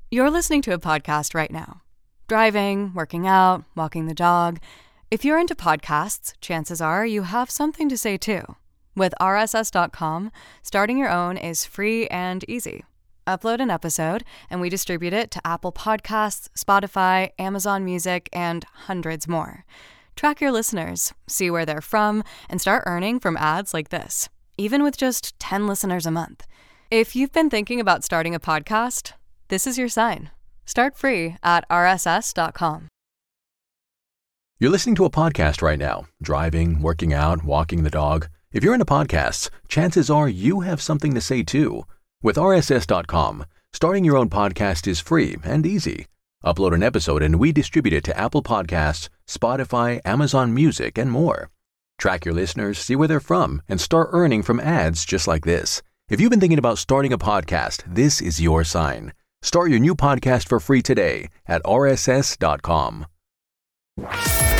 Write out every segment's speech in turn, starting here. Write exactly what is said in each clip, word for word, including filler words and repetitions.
You're listening to a podcast right now. Driving, working out, walking the dog. If you're into podcasts, chances are you have something to say too. With R S S dot com, starting your own is free and easy. Upload an episode, and we distribute it to Apple Podcasts, Spotify, Amazon Music, and hundreds more. Track your listeners, see where they're from, and start earning from ads like this, even with just ten listeners a month. If you've been thinking about starting a podcast, this is your sign. Start free at R S S dot com. You're listening to a podcast right now, driving, working out, walking the dog. If you're into podcasts, chances are you have something to say too. With R S S dot com, starting your own podcast is free and easy. Upload an episode and we distribute it to Apple Podcasts, Spotify, Amazon Music, and more. Track your listeners, see where they're from, and start earning from ads just like this. If you've been thinking about starting a podcast, this is your sign. Start your new podcast for free today at R S S dot com. Oh,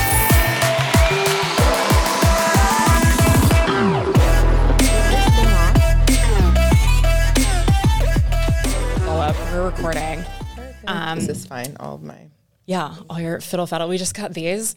up. We're recording. Um, this is fine. All of my yeah, all your fiddle faddle. We just got these.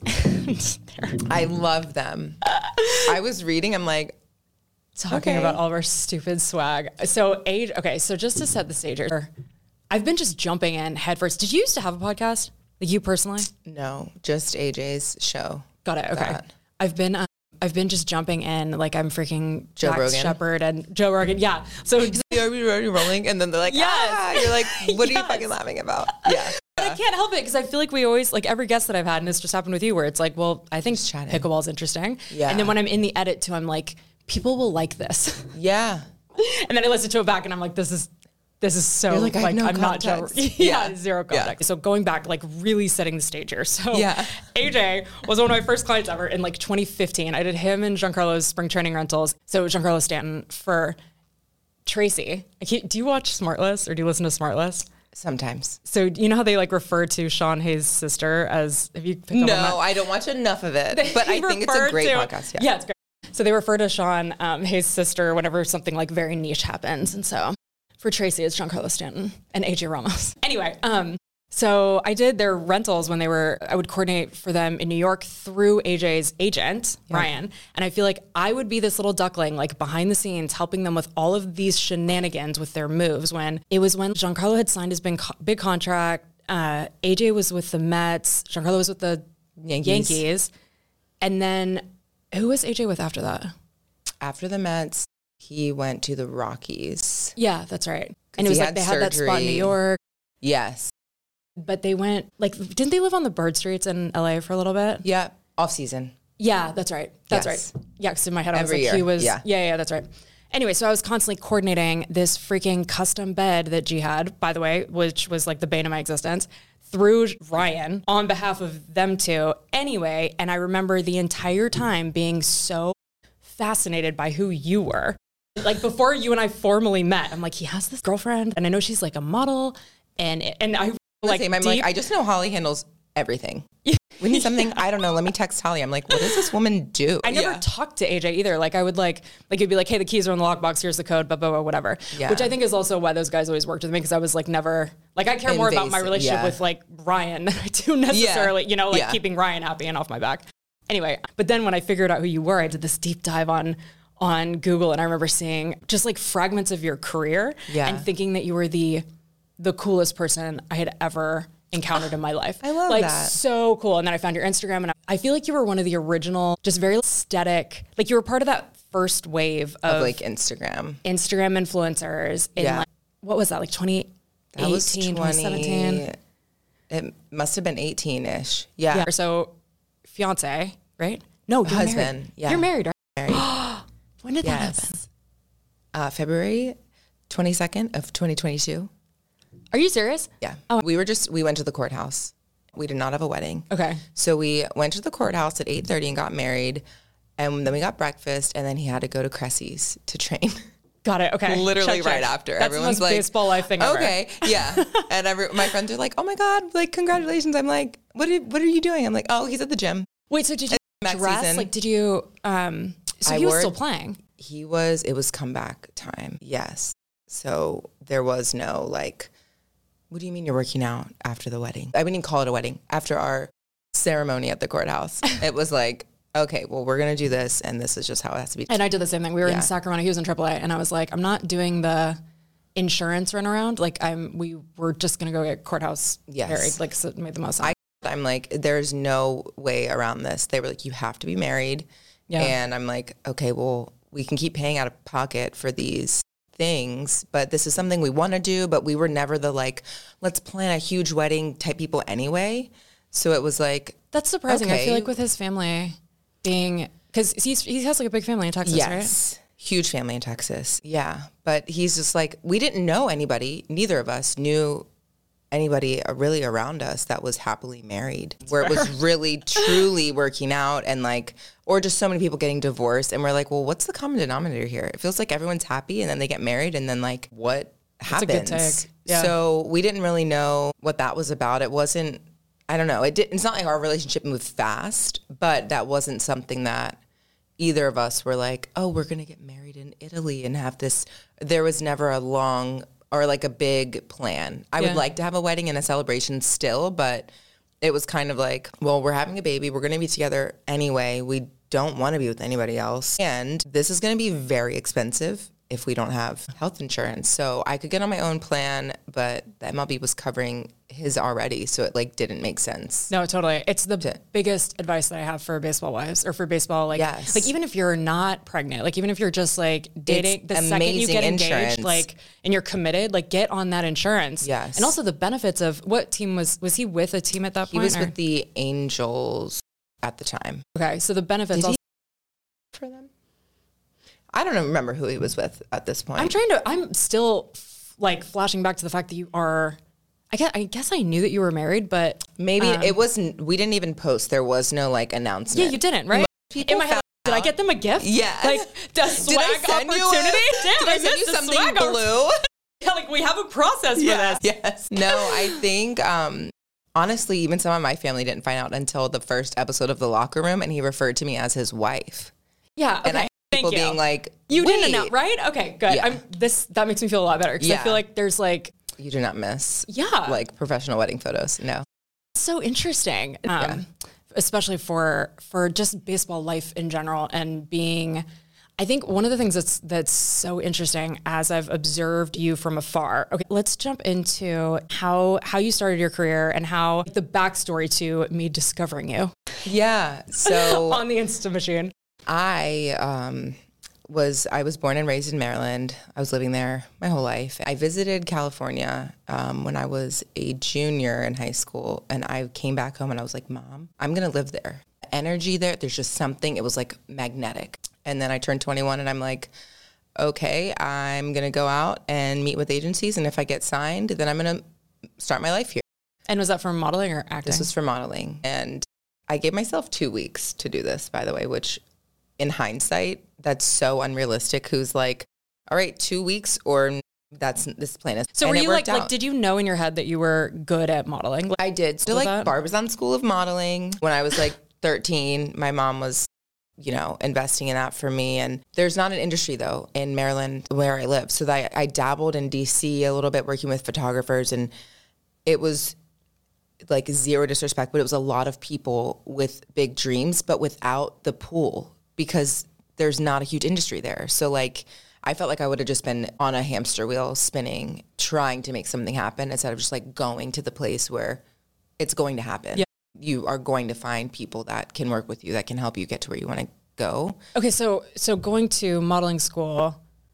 I love them. I was reading. I'm like talking okay. about all of our stupid swag. So age. Okay, so just to set the stage here, I've been just jumping in headfirst. Did you used to have a podcast? Like you personally? No, just A J's show. Got it. Okay. That. I've been. Um, I've been just jumping in like I'm freaking Joe Jack Rogan. Shepard and Joe Rogan. Yeah. So are we rolling? And then they're like, yes. ah, you're like, what are yes. you fucking laughing about? Yeah. But I can't help it because I feel like we always, like every guest that I've had, and this just happened with you, where it's like, well, I think pickleball is interesting. Yeah. And then when I'm in the edit too, I'm like, people will like this. Yeah. And then I listen to it back and I'm like, this is, this is so You're like, I have no I'm context. not yeah, Yeah. zero context. Yeah. So going back, like really setting the stage here. So Yeah. A J was one of my first clients ever in like twenty fifteen. I did him and Giancarlo's spring training rentals. So Giancarlo Stanton for Tracy. I can't, do you watch Smartless or do you listen to Smartless? Sometimes. So you know how they like refer to Sean Hayes' sister as, have you picked up on that? No, I don't watch enough of it, but I think it's a great to, podcast. Yeah. yeah, it's great. So they refer to Sean, um, his sister, whenever something like very niche happens. And so for Tracy, it's Giancarlo Stanton and A J Ramos. Anyway, um, so I did their rentals when they were, I would coordinate for them in New York through A J's agent, yeah. Ryan. And I feel like I would be this little duckling, like behind the scenes, helping them with all of these shenanigans with their moves. When it was when Giancarlo had signed his big, big contract, uh, A J was with the Mets, Giancarlo was with the Yankees. Yankees. And then who was A J with after that? After the Mets, he went to the Rockies. Yeah, that's right. And it was he like had they had that spot in New surgery. York. Yes. But they went, like, didn't they live on the Bird Streets in L A for a little bit? Yeah. Off season. Yeah, that's right. That's Yes. right. Yeah, because in my head I was Every like, year. he was, Yeah. yeah, yeah, that's right. Anyway, so I was constantly coordinating this freaking custom bed that G had, by the way, which was like the bane of my existence, through Ryan on behalf of them two. Anyway, and I remember the entire time being so fascinated by who you were. Like before you and I formally met, I'm like, he has this girlfriend and I know she's like a model and and I like, Same. I'm deep- like, I just know Holly handles everything. We need something, I don't know, let me text Holly. I'm like, what does this woman do? I never Yeah. talked to A J either. Like I would like, like it'd be like, hey, the keys are in the lockbox. Here's the code, blah, blah, blah, whatever. Yeah. Which I think is also why those guys always worked with me because I was like never, like I care more about my Invasive, relationship yeah. with like Ryan than I do necessarily, you know, like Yeah. keeping Ryan happy and off my back. Anyway, but then when I figured out who you were, I did this deep dive on on Google and I remember seeing just like fragments of your career Yeah. and thinking that you were the the coolest person I had ever encountered in my life. I love like, that. So cool. And then I found your Instagram and I feel like you were one of the original, just very aesthetic, like you were part of that first wave of, Of like Instagram. Instagram influencers in Yeah. like, what was that? Like twenty eighteen, That was twenty twenty seventeen? It must have been eighteen-ish. Yeah. Yeah. So fiance, right? No, you're Husband, married. yeah. You're married, right? Married. When did that happen? Yes. Uh, February twenty-second of twenty twenty-two. Are you serious? Yeah. We were just, we went to the courthouse. We did not have a wedding. Okay. So we went to the courthouse at eight thirty and got married. And then we got breakfast and then he had to go to Cressy's to train. Got it. Okay. Literally Check, right check. after. That's Everyone's the most like, baseball life thing ever. Okay, yeah. And every, my friends are like, oh my God, like, congratulations. I'm like, what are, what are you doing? I'm like, oh, he's at the gym. Wait, so did you Max dress? season. Like, did you, um, so I he was wore- still playing? He was, it was comeback time. Yes. So there was no like What do you mean you're working out after the wedding? I wouldn't even call it a wedding. After our ceremony at the courthouse, it was like, okay, well, we're going to do this, and this is just how it has to be. And I did the same thing. We were Yeah. in Sacramento. He was in triple A, and I was like, I'm not doing the insurance run around. Like, I'm. we were just going to go get courthouse Yes. married. Like, so it made the most sense. I, I'm like, there's no way around this. They were like, you have to be married. Yeah. And I'm like, okay, well, we can keep paying out of pocket for these things, but this is something we want to do, but we were never the like, let's plan a huge wedding type people anyway. So it was like, That's surprising. I okay. feel like with his family being, because he's he has like a big family in Texas, right? yes, huge family in Texas. Yeah. But he's just like, we didn't know anybody. Neither of us knew anybody really around us that was happily married, where it was really truly working out, and like, or just so many people getting divorced. And we're like, well, what's the common denominator here? It feels like everyone's happy, and then they get married, and then like, what That's a good happens? take. Yeah. So we didn't really know what that was about. It wasn't, I don't know. It did, it's not like our relationship moved fast, but that wasn't something that either of us were like, oh, we're going to get married in Italy and have this. There was never a long or like a big plan. I Yeah. would like to have a wedding and a celebration still, but it was kind of like, well, we're having a baby. We're going to be together anyway. We don't want to be with anybody else. And this is going to be very expensive if we don't have health insurance. So I could get on my own plan, but the M L B was covering his already. So it like didn't make sense. No, totally. It's the To- biggest advice that I have for baseball wives or for baseball. Like, Yes. like even if you're not pregnant, like even if you're just like dating, the second you amazing get engaged, insurance. like, and you're committed, like get on that insurance. Yes. And also the benefits of what team was, was he with a team at that He point? was or- with the Angels at the time. okay. So the benefits Did he- also, For them? I don't remember who he was with at this point. I'm trying to, I'm still f- like flashing back to the fact that you are, I guess, I guess I knew that you were married, but Maybe it wasn't, we didn't even post. There was no like announcement. yeah, you didn't, right? people In my head, found did I out. get them a gift? Yeah. Like, the swag Did I send you a- opportunity? Damn, Did I send missed you the something swag opp- blue? Yeah, like we have a process for this. Yes. No, I think, um, honestly, even some of my family didn't find out until the first episode of The Locker Room, and he referred to me as his wife. Yeah. Okay. And I Thank people you. being like, you Wait, didn't know, right? Okay, good. Yeah. I'm this. That makes me feel a lot better because I Yeah. feel like there's like, you do not miss yeah, like professional wedding photos. No. so interesting, um, especially for for just baseball life in general and being. I think one of the things that's that's so interesting as I've observed you from afar. Okay, let's jump into how how you started your career and how the backstory to me discovering you Yeah. So on the Insta machine. I um, was I was born and raised in Maryland. I was living there my whole life. I visited California um, when I was a junior in high school, and I came back home and I was like, Mom, I'm gonna live there. The energy there, there's just something. It was like magnetic. And then I turned twenty-one, and I'm like, okay, I'm gonna go out and meet with agencies, and if I get signed, then I'm gonna start my life here. And was that from modeling or acting? This was for modeling, and I gave myself two weeks to do this, by the way, which in hindsight, that's so unrealistic. Who's like, all right, two weeks or that's this plan is. So and were it you like, worked like, out. did you know in your head that you were good at modeling? Like, I did. So with like that? Barbizon School of Modeling. When I was like thirteen, my mom was, you know, investing in that for me. And there's not an industry though in Maryland where I live. So I, I dabbled in D C a little bit working with photographers, and it was like zero disrespect, but it was a lot of people with big dreams, but without the pool because there's not a huge industry there. So like, I felt like I would have just been on a hamster wheel spinning, trying to make something happen instead of just like going to the place where it's going to happen. Yeah. You are going to find people that can work with you, that can help you get to where you want to go. okay, so so going to modeling school,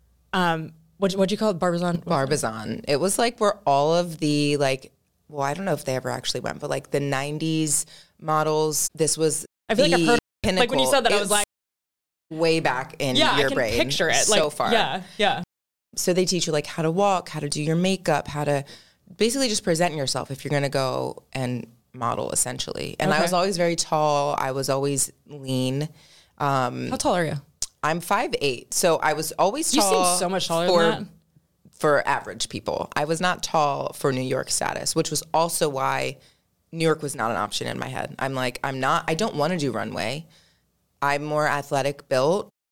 um, what what'd you call it? Barbizon? Barbizon. It was like where all of the like, well, I don't know if they ever actually went, but like the nineties models, this was I feel like I've the heard. pinnacle. Like when you said that, I was It's like, way back in yeah, your I can brain. picture it. So like, far. Yeah, yeah. So they teach you like how to walk, how to do your makeup, how to basically just present yourself if you're going to go and model essentially. And I Okay. was always very tall. I was always lean. Um, How tall are you? I'm five eight, so I was always You tall. seem so much taller for, than that. For average people. I was not tall for New York status, which was also why New York was not an option in my head. I'm like, I'm not, I don't want to do runway. I'm more athletic built.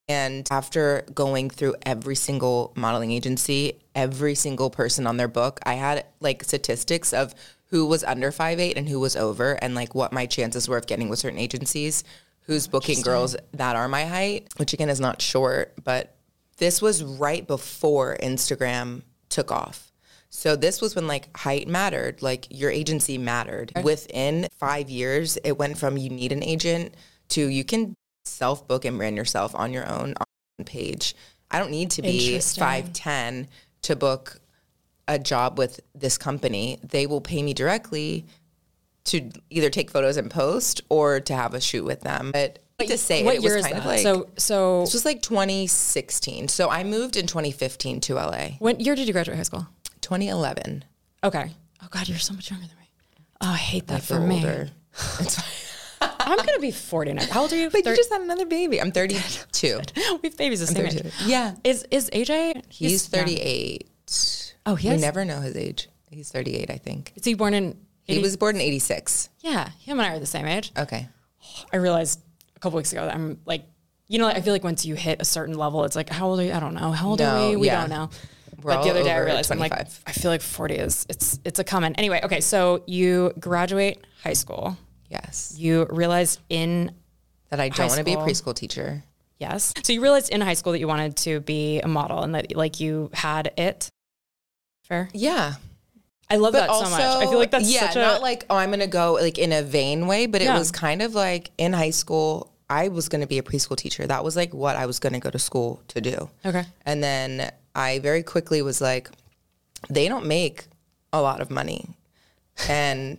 And after going through every single modeling agency, every single person on their book, I had like statistics of who was under five eight and who was over, and like what my chances were of getting with certain agencies, who's booking girls that are my height, which again is not short, but this was right before Instagram took off. So this was when like height mattered, like your agency mattered. Within five years, it went from you need an agent to you can self-book and brand yourself on your own page. I don't need to be five ten to book a job with this company. They will pay me directly to either take photos and post or to have a shoot with them. But to say what it, it year was is kind that? of like, so, so this was like twenty sixteen. So I moved in twenty fifteen to L A. When year did you graduate high school? twenty eleven. Okay. Oh God, you're so much younger than me. Oh, I hate that I for feel me. older. It's fine. I'm going to be forty-nine. How old are you? But Thir- you just had another baby. I'm thirty-two. we have babies the same age. Yeah. Is is A J? He's, He's thirty-eight. Oh, he We is? never know his age. He's thirty-eight, I think. Is he born in? He eighty was born in eighty-six. Yeah, him and I are the same age. Okay. I realized a couple weeks ago that I'm like, you know, I feel like once you hit a certain level, it's like, how old are you? I don't know. How old are No, we? We yeah. don't know. We're but all the other day I over realized I'm like, twenty-five. I feel like forty is it's it's a common. Anyway, okay, so you graduate high school. Yes. You realized in That I high don't want to be a school. preschool teacher. Yes. So you realized in high school that you wanted to be a model and that like you had it. Fair. Yeah. I love But that also, so much. I feel like that's yeah, such a not like, oh, I'm going to go like in a vain way, but it Yeah. was kind of like in high school, I was going to be a preschool teacher. That was like what I was going to go to school to do. Okay. And then I very quickly was like, they don't make a lot of money. And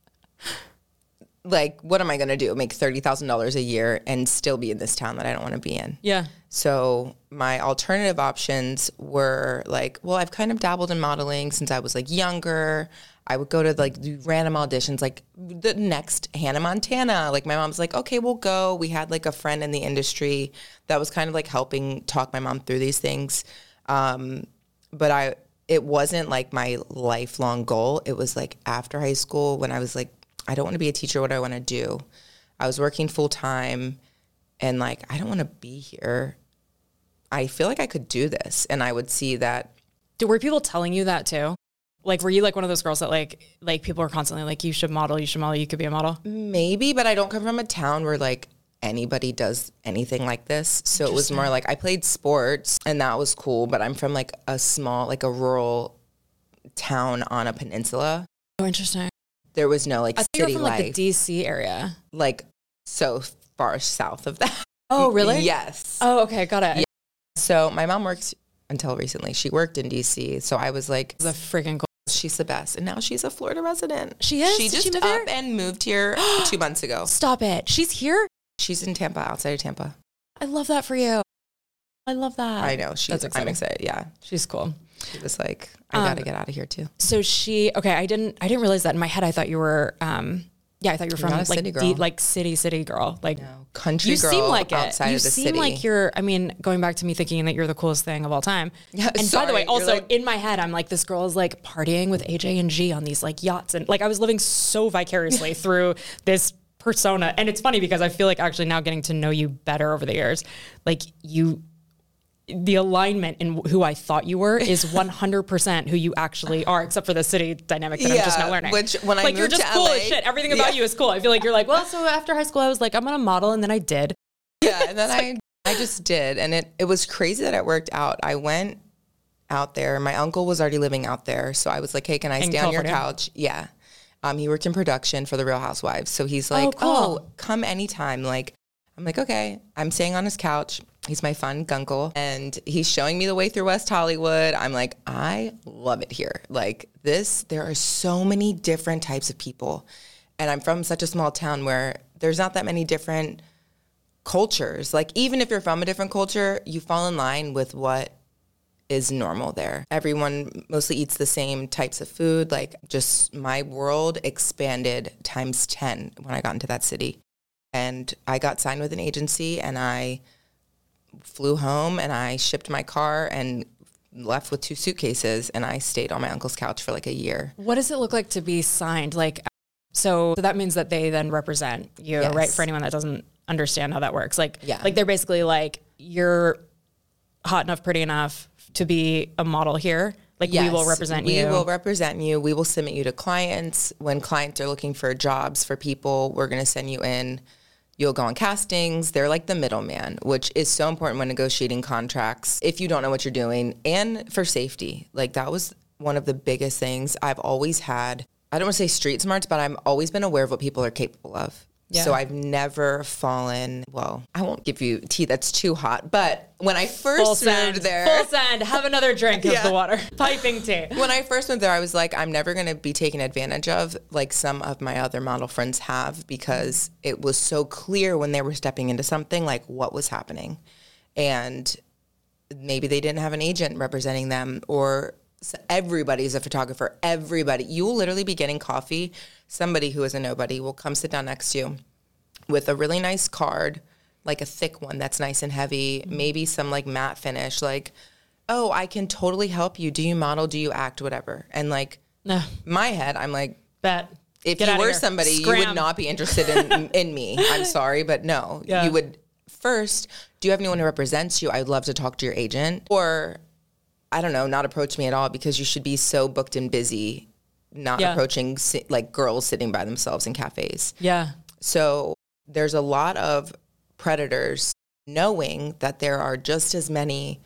like, what am I going to do? Make thirty thousand dollars a year and still be in this town that I don't want to be in. Yeah. So my alternative options were like, well, I've kind of dabbled in modeling since I was like younger. I would go to like do random auditions, like the next Hannah Montana. Like my mom's like, okay, we'll go. We had like a friend in the industry that was kind of like helping talk my mom through these things. Um, but I, it wasn't like my lifelong goal. It was like after high school when I was like, I don't want to be a teacher. What do I want to do? I was working full time and like, I don't want to be here. I feel like I could do this. And I would see that. Did, were people telling you that too? Like, were you like one of those girls that like, like people were constantly like, you should model, you should model, you could be a model? Maybe, but I don't come from a town where like anybody does anything like this. So it was more like I played sports and that was cool, but I'm from like a small, like a rural town on a peninsula. Oh, interesting. There was no like I thought you were city from like the life, D C area. like so far south of that. Oh, really? Yes. Oh, okay. Got it. Yeah. So my mom worked until recently. She worked in D C. So I was like, It's a freaking cool. she's the best. And now she's a Florida resident. She is? She Did just she move up here? and moved here two months ago. Stop it. She's here? She's in Tampa, outside of Tampa. I love that for you. I love that. I know. She's, That's exciting. I'm excited. Yeah. She's cool. She was like, I Um, got to get out of here too. So she, okay, I didn't, I didn't realize that in my head. I thought you were, um, yeah, I thought you were You're from not a like city girl. deep, like city, city girl. Like No. Country you girl seem like it. outside You of the seem city. like you're, I mean, going back to me thinking that you're the coolest thing of all time. Yeah, and by sorry, the way, you're also like- in my head, I'm like, this girl is like partying with A J and G on these like yachts. And like, I was living so vicariously through this persona. And it's funny because I feel like actually now getting to know you better over the years, like you, the alignment in who I thought you were is one hundred percent who you actually are, except for the city dynamic that I'm just Yeah, now learning. which when I like you're moved just to cool L A as shit. Everything about yeah. you is cool. I feel like you're like, well, so after high school, I was like, I'm gonna model, and then I did. Yeah. And then I, I just did. And it, it was crazy that it worked out. I went out there. My uncle was already living out there. So I was like, hey, can I In stay on your California? couch? Yeah. Um, he worked in production for The Real Housewives. So he's like, cool. oh, come anytime. Like, I'm like, okay. I'm staying on his couch. He's my fun gunkle. And he's showing me the way through West Hollywood. I'm like, I love it here. Like this, there are so many different types of people. And I'm from such a small town where there's not that many different cultures. Like even if you're from a different culture, you fall in line with what is normal there. Everyone mostly eats the same types of food. Like just my world expanded times ten when I got into that city. And I got signed with an agency and I flew home and I shipped my car and left with two suitcases and I stayed on my uncle's couch for like a year. What does it look like to be signed? Like, so that means that they then represent you, Yes. right? For anyone that doesn't understand how that works, like, Yeah. like they're basically like, you're hot enough, pretty enough to be a model here. Like yes, we will represent we you. We will represent you. We will submit you to clients. When clients are looking for jobs for people, we're going to send you in. You'll go on castings. They're like the middleman, which is so important when negotiating contracts. If you don't know what you're doing, and for safety, like that was one of the biggest things I've always had. I don't want to say street smarts, but I've always been aware of what people are capable of. Yeah. So I've never fallen, well, I won't give you tea that's too hot, but when I first full moved send, there. Full send, have another drink of yeah. the water. Piping tea. When I first moved there, I was like, I'm never going to be taken advantage of like some of my other model friends have, because it was so clear when they were stepping into something like what was happening. And maybe they didn't have an agent representing them, or everybody's a photographer. Everybody. You will literally be getting coffee. Somebody who is a nobody will come sit down next to you with a really nice card, like a thick one that's nice and heavy, maybe some like matte finish, like, oh, I can totally help you. Do you model? Do you act? Whatever. And like nah. my head, I'm like, bet. If Get you were here. somebody, Scram. you would not be interested in, in me. I'm sorry, but no. Yeah. You would first, do you have anyone who represents you? I would love to talk to your agent. Or I don't know, not approach me at all, because you should be so booked and busy, not yeah. approaching si- like girls sitting by themselves in cafes. Yeah. So there's a lot of predators knowing that there are just as many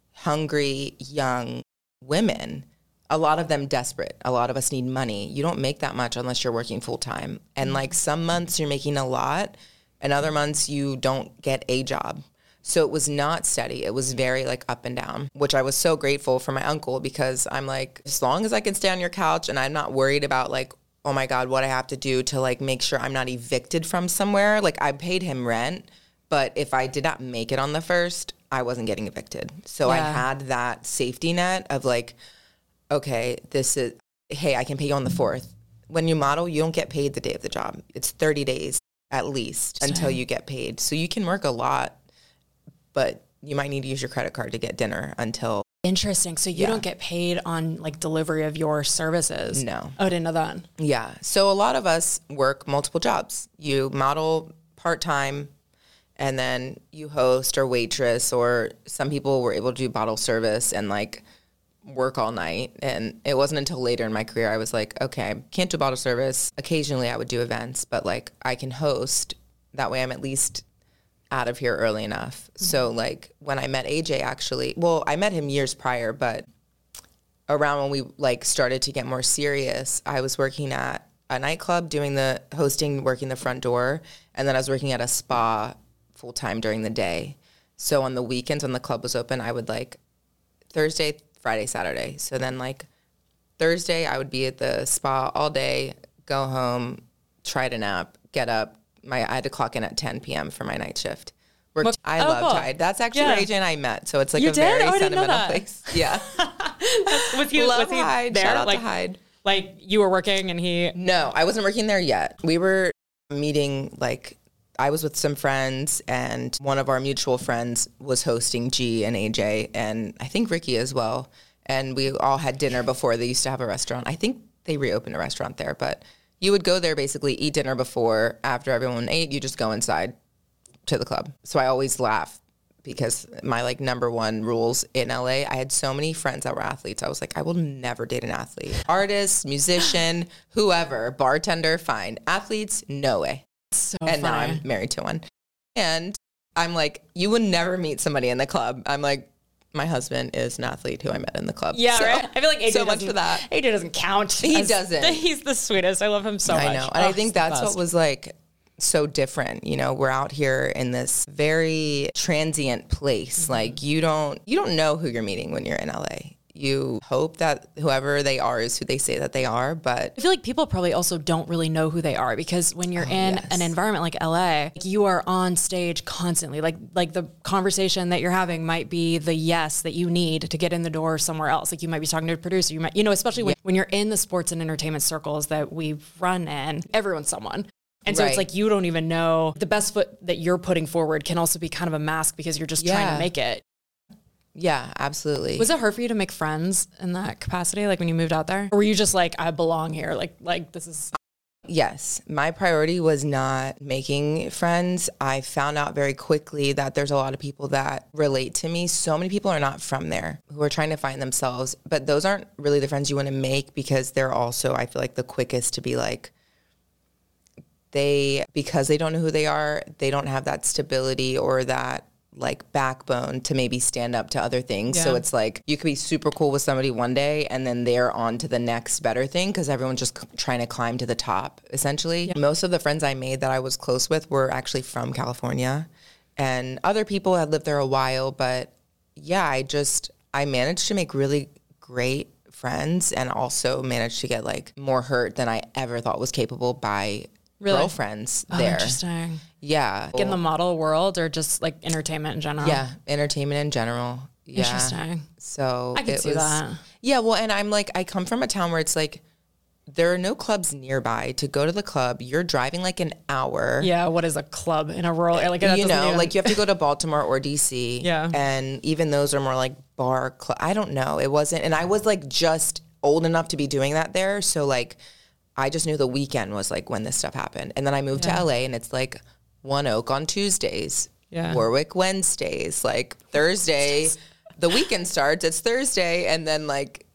hungry young women, a lot of them desperate. A lot of us need money. You don't make that much unless you're working full time. And like some months you're making a lot, and other months you don't get a job. So it was not steady. It was very like up and down, which I was so grateful for my uncle, because I'm like, as long as I can stay on your couch and I'm not worried about like, oh my God, what I have to do to like make sure I'm not evicted from somewhere. Like I paid him rent, but if I did not make it on the first, I wasn't getting evicted. So yeah. I had that safety net of like, okay, this is, hey, I can pay you on the fourth. When you model, you don't get paid the day of the job. It's thirty days at least Same. Until you get paid. So you can work a lot, but you might need to use your credit card to get dinner until. Interesting. So you yeah. don't get paid on like delivery of your services? No. Oh, I didn't know that. Yeah. So a lot of us work multiple jobs. You model part-time, and then you host or waitress, or some people were able to do bottle service and like work all night. And it wasn't until later in my career I was like, okay, I can't do bottle service. Occasionally I would do events, but like I can host. That way I'm at least out of here early enough. Mm-hmm. So like when I met A J, actually, well, I met him years prior, but around when we like started to get more serious, I was working at a nightclub doing the hosting, working the front door. And then I was working at a spa full time during the day. So on the weekends when the club was open, I would like Thursday, Friday, Saturday. So then like Thursday I would be at the spa all day, go home, try to nap, get up. My I had to clock in at ten p.m. for my night shift. Worked, what? I oh, love cool. Tide. That's actually yeah. where A J and I met. So it's like you a did? very oh, sentimental place. Yeah. was he, love was he Hyde. there? Shout out like, to Hyde. Like you were working and he... No, I wasn't working there yet. We were meeting, like, I was with some friends, and one of our mutual friends was hosting G and A J, and I think Ricky as well. And we all had dinner before. They used to have a restaurant. I think they reopened a restaurant there, but you would go there basically, eat dinner before. After everyone ate, you just go inside to the club. So I always laugh because my like number one rules in L A, I had so many friends that were athletes. I was like, I will never date an athlete. Artist, musician, whoever, bartender, fine. Athletes, no way. So and funny. Now I'm married to one. And I'm like, you would never meet somebody in the club. I'm like, my husband is an athlete who I met in the club. Yeah, so, right? I feel like A J so much for that. A J doesn't count. He doesn't. He's the sweetest. I love him so much. I know. And oh, I think that's what was like so different. You know, we're out here in this very transient place. Mm-hmm. Like you don't you don't know who you're meeting when you're in L A. You hope that whoever they are is who they say that they are, but I feel like people probably also don't really know who they are, because when you're oh, in yes. an environment like L A, you are on stage constantly. Like like the conversation that you're having might be the yes that you need to get in the door somewhere else. Like you might be talking to a producer, you might, you know, especially when, yeah. when you're in the sports and entertainment circles that we run in, everyone's someone. And so right. it's like you don't even know. The best foot that you're putting forward can also be kind of a mask because you're just yeah. trying to make it. Yeah, absolutely. Was it hard for you to make friends in that capacity, like when you moved out there? Or were you just like, I belong here, like like this is... Yes. My priority was not making friends. I found out very quickly that there's a lot of people that relate to me. So many people are not from there who are trying to find themselves, but those aren't really the friends you want to make because they're also, I feel like, the quickest to be like, they, because they don't know who they are, they don't have that stability or that like backbone to maybe stand up to other things. Yeah. So it's like you could be super cool with somebody one day and then they're on to the next better thing because everyone's just c- trying to climb to the top, essentially. Yeah. Most of the friends I made that I was close with were actually from California, and other people had lived there a while. But yeah, I just, I managed to make really great friends and also managed to get like more hurt than I ever thought was capable by Really? girlfriends oh, there. Interesting. Yeah. Like in the model world or just like entertainment in general? Yeah, entertainment in general. Yeah. Interesting. So I can it see was, that. Yeah, well, and I'm like, I come from a town where it's like, there are no clubs nearby. To go to the club, you're driving like an hour. Yeah, what is a club in a rural area? Like, you know, even... like you have to go to Baltimore or D C. Yeah. And even those are more like bar club. I don't know. It wasn't, and I was like just old enough to be doing that there. So like, I just knew the weekend was like when this stuff happened. And then I moved yeah. to L A and it's like One Oak on Tuesdays, yeah. Warwick Wednesdays, like Thursday, the weekend starts, it's Thursday. And then like,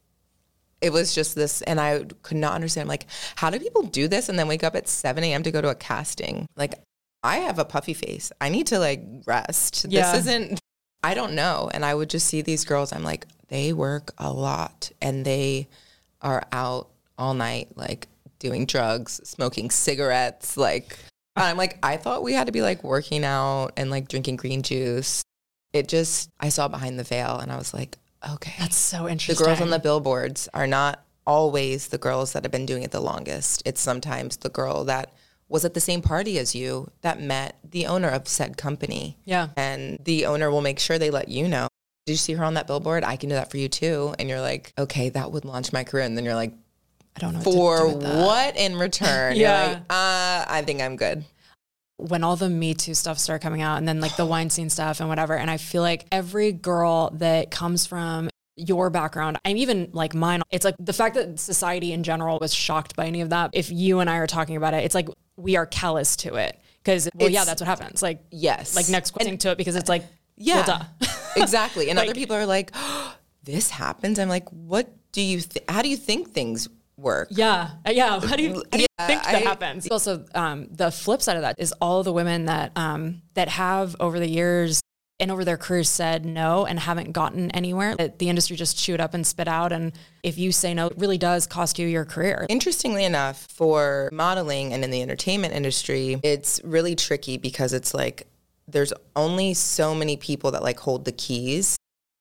it was just this, and I could not understand, like, how do people do this and then wake up at seven a.m. to go to a casting? Like, I have a puffy face. I need to like rest. Yeah. This isn't, I don't know. And I would just see these girls, I'm like, they work a lot and they are out all night, like, doing drugs, smoking cigarettes, like, and I'm like, I thought we had to be like working out and like drinking green juice. It just, I saw behind the veil and I was like, okay. That's so interesting. The girls on the billboards are not always the girls that have been doing it the longest. It's sometimes the girl that was at the same party as you that met the owner of said company. Yeah. And the owner will make sure they let you know, did you see her on that billboard? I can do that for you too. And you're like, okay, that would launch my career. And then you're like, I don't know for what, to do with what in return? Yeah. You're like, uh, I think I'm good. When all the Me Too stuff started coming out and then like the Weinstein stuff and whatever. And I feel like every girl that comes from your background, and even like mine, it's like the fact that society in general was shocked by any of that. If you and I are talking about it, it's like we are callous to it because, well, it's, yeah, that's what happens. Like, yes. Like next question and, to it because it's like, yeah, well, duh. Exactly. And like, other people are like, oh, this happens. I'm like, what do you, th- how do you think things work? Yeah. Yeah. How do you, how do you yeah, think that I, happens? Also, um, the flip side of that is all the women that, um, that have over the years and over their careers said no and haven't gotten anywhere. That the industry just chewed up and spit out. And if you say no, it really does cost you your career. Interestingly enough, for modeling and in the entertainment industry, it's really tricky because it's like, there's only so many people that like hold the keys.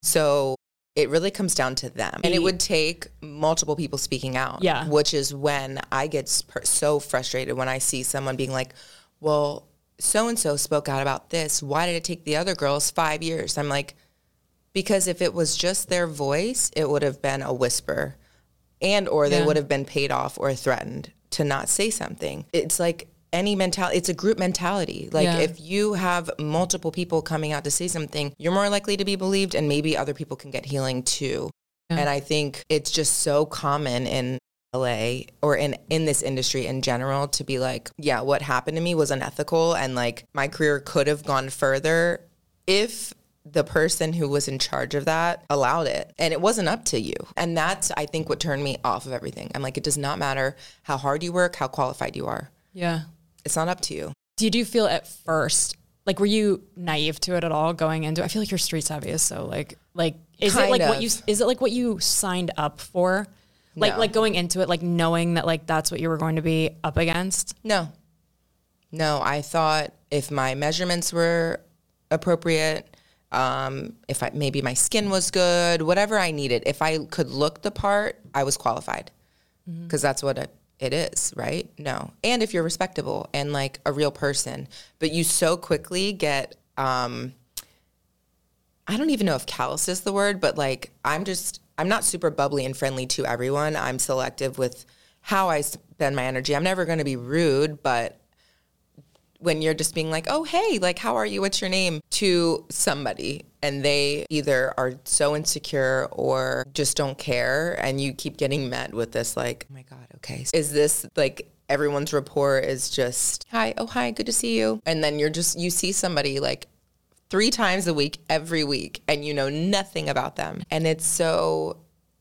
So it really comes down to them. And it would take multiple people speaking out, yeah. which is when I get so frustrated when I see someone being like, well, so-and-so spoke out about this. Why did it take the other girls five years? I'm like, because if it was just their voice, it would have been a whisper and or they yeah. would have been paid off or threatened to not say something. It's like any mentality, it's a group mentality. Like yeah. if you have multiple people coming out to say something, you're more likely to be believed and maybe other people can get healing too. Yeah. And I think it's just so common in L A or in, in this industry in general to be like, yeah, what happened to me was unethical and like my career could have gone further if the person who was in charge of that allowed it and it wasn't up to you. And that's, I think, what turned me off of everything. I'm like, it does not matter how hard you work, how qualified you are. Yeah. It's not up to you. Did you feel at first, like, were you naive to it at all going into it? I feel like you're street savvy, so like, like, is kind it like of. what you, is it like what you signed up for? Like, no. like going into it, like knowing that like that's what you were going to be up against? No. No, I thought if my measurements were appropriate, um, if I, maybe my skin was good, whatever I needed, if I could look the part, I was qualified. Because mm-hmm. that's what it, it is, right? No. And if you're respectable and like a real person, but you so quickly get, um, I don't even know if callous is the word, but like I'm just, I'm not super bubbly and friendly to everyone. I'm selective with how I spend my energy. I'm never going to be rude, but when you're just being like, oh, hey, like, how are you? What's your name? To somebody and they either are so insecure or just don't care. And you keep getting met with this like, oh my God, okay. Is this like everyone's rapport is just, hi, oh, hi, good to see you. And then you're just, you see somebody like three times a week, every week, and you know nothing about them. And it's so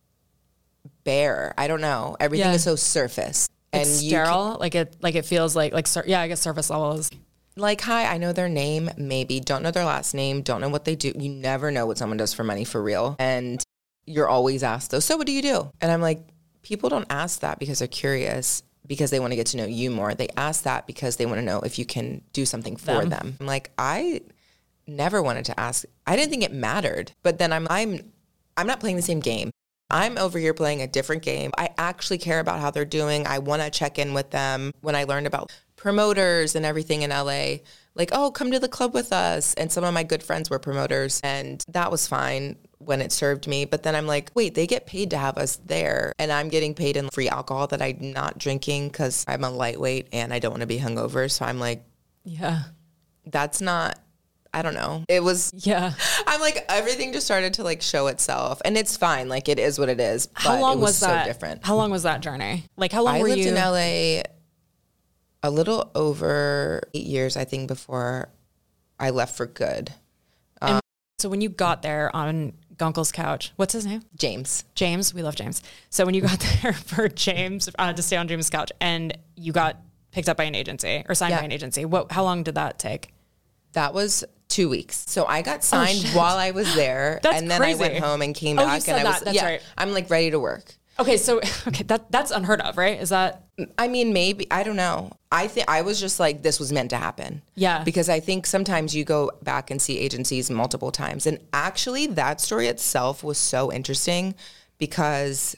bare. I don't know. Everything Yeah. is so surface. It's and you sterile. Can, like it, like it feels like, like, sur- yeah, I guess surface level is. Like, hi, I know their name, maybe, don't know their last name, don't know what they do. You never know what someone does for money for real. And you're always asked though, so what do you do? And I'm like, people don't ask that because they're curious, because they want to get to know you more. They ask that because they want to know if you can do something for them. them. I'm like, I never wanted to ask. I didn't think it mattered. But then I'm I'm I'm not playing the same game. I'm over here playing a different game. I actually care about how they're doing. I want to check in with them. When I learned about promoters and everything in L A, like, oh, come to the club with us. And some of my good friends were promoters, and that was fine when it served me. But then I'm like, wait, they get paid to have us there, and I'm getting paid in free alcohol that I'm not drinking because I'm a lightweight and I don't want to be hungover. So I'm like, Yeah. that's not, I don't know. It was, Yeah. I'm like, everything just started to like show itself, and it's fine. Like, it is what it is. But How long it was, was so that? different. How long was that journey? Like, how long I were lived you in L A a little over eight years, I think, before I left for good. So when you got there on Gunkel's couch, what's his name? James. James. We love James. So when you got there for James uh, to stay on James' couch, and you got picked up by an agency or signed Yeah. by an agency, what? How long did that take? That was two weeks. So I got signed shit. while I was there. That's and then crazy. I went home and came Oh, you back said and I was that. That's yeah, right. I'm like ready to work. Okay, so okay, that that's unheard of, right? Is that I mean, maybe, I don't know. I think I was just like, this was meant to happen. Yeah. Because I think sometimes you go back and see agencies multiple times. And actually that story itself was so interesting, because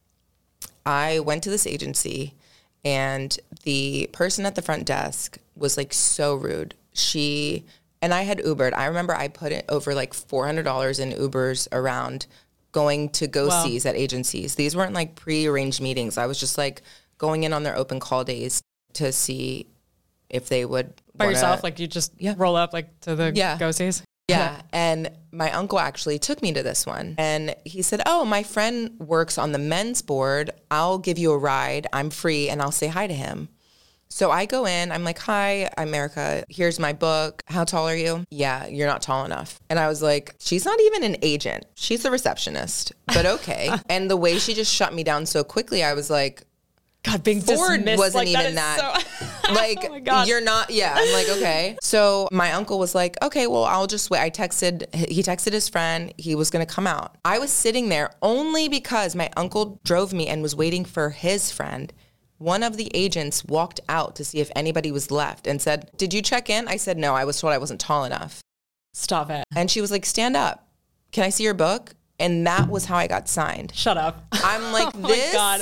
I went to this agency and the person at the front desk was like so rude. She, and I had Ubered. I remember I put it over like four hundred dollars in Ubers around going to go Wow. sees at agencies. These weren't like pre-arranged meetings. I was just like going in on their open call days to see if they would by wanna, yourself? Like you just Yeah. roll up like to the Yeah. go-sees? Yeah. And my uncle actually took me to this one. And he said, oh, my friend works on the men's board. I'll give you a ride. I'm free, and I'll say hi to him. So I go in, I'm like, hi, I'm Erica. Here's my book. How tall are you? Yeah, you're not tall enough. And I was like, she's not even an agent. She's a receptionist, but okay. And the way she just shut me down so quickly, I was like, God, being Ford dismissed wasn't like that even is that. so- Like, oh my God. you're not, yeah. I'm like, okay. So my uncle was like, okay, well, I'll just wait. I texted, he texted his friend. He was going to come out. I was sitting there only because my uncle drove me and was waiting for his friend. One of the agents walked out to see if anybody was left and said, did you check in? I said, no, I was told I wasn't tall enough. Stop it. And she was like, stand up. Can I see your book? And that was how I got signed. Shut up. I'm like, Oh my this God.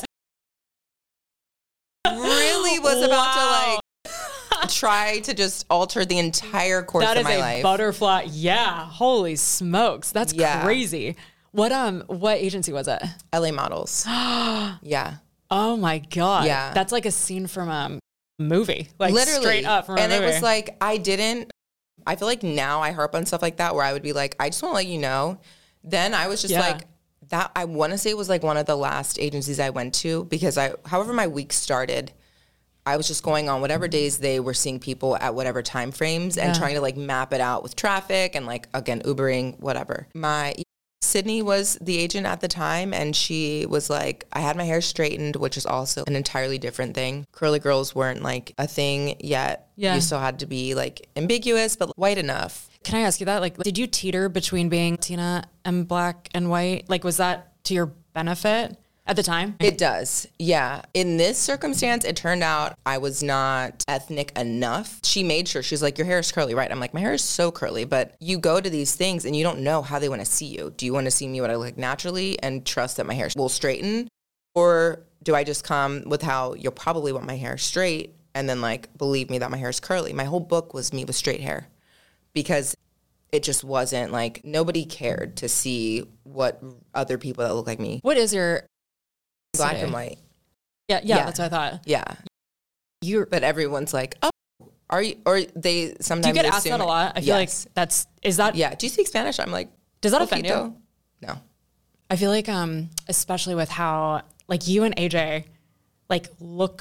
really was about Wow. to like try to just alter the entire course That of is my a life. butterfly. Yeah. Holy smokes. That's Yeah. crazy. What um what agency was it? L A Models. Yeah. Oh my God. Yeah. That's like a scene from a movie. Like Literally. straight up from a and movie. it was like, I didn't, I feel like now I harp on stuff like that where I would be like, I just want to let you know. Then I was just Yeah. like, that, I want to say it was like one of the last agencies I went to, because I, however my week started, I was just going on whatever days they were seeing people at whatever time frames and Yeah. trying to like map it out with traffic and like, again, Ubering, whatever. My Sydney was the agent at the time, and she was like, I had my hair straightened, which is also an entirely different thing. Curly girls weren't like a thing yet. Yeah. You still had to be like ambiguous, but white enough. Can I ask you that? Like, did you teeter between being Latina and black and white? Like, was that to your benefit at the time? It does. Yeah. In this circumstance, it turned out I was not ethnic enough. She made sure, she's like, your hair is curly, right? I'm like, my hair is so curly, but you go to these things and you don't know how they want to see you. Do you want to see me what I look like naturally and trust that my hair will straighten? Or do I just come with how you'll probably want my hair straight and then like, believe me that my hair is curly? My whole book was me with straight hair, because it just wasn't like, nobody cared to see what other people that look like me, What is your black today? and white. Yeah, yeah, Yeah. that's what I thought. Yeah. You're But everyone's like, oh, are you, or they sometimes do you get asked assume, that a lot? I feel yes. like that's is that Yeah. Do you speak Spanish? I'm like, does that offend you? "Poquito." No. I feel like um especially with how like you and A J like look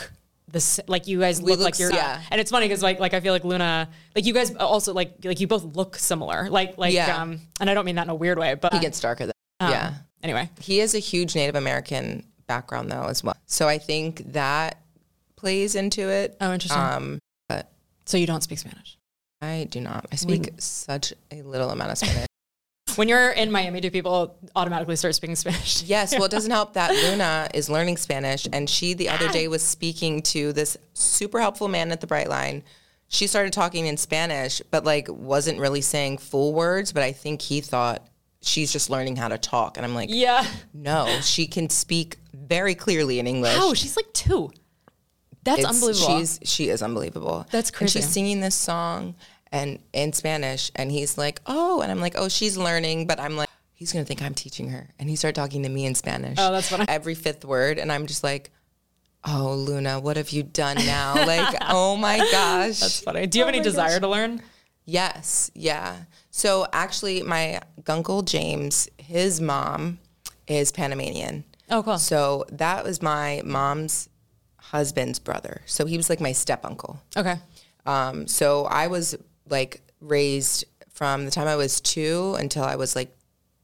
this, like you guys We look look like you're, s- yeah. and it's funny because like, like I feel like Luna, like you guys also like, like you both look similar. Like, like, Yeah. um, and I don't mean that in a weird way, but He gets darker than, um, yeah. Anyway. He has a huge Native American background though as well. So I think that plays into it. Oh, interesting. Um, but So you don't speak Spanish? I do not. I speak When- such a little amount of Spanish. When you're in Miami, do people automatically start speaking Spanish? Yes, well, it doesn't help that Luna is learning Spanish, and she the other day was speaking to this super helpful man at the Brightline. She started talking in Spanish, but like wasn't really saying full words, but I think he thought she's just learning how to talk. And I'm like, Yeah. no, she can speak very clearly in English. Oh, she's like two. That's It's- unbelievable. She's she is unbelievable. That's And crazy. she's singing this song and in Spanish, and he's like, oh, and I'm like, oh, she's learning, but I'm like, he's gonna think I'm teaching her, and he started talking to me in Spanish. Oh, that's funny. Every fifth word, and I'm just like, oh, Luna, what have you done now? Like, oh my gosh. That's funny. Do you have any desire to learn? Yes, yeah. So actually, my uncle James, his mom is Panamanian. Oh, cool. So that was my mom's husband's brother. So he was like my step uncle. Okay. Um, so I was like raised from the time I was two until I was like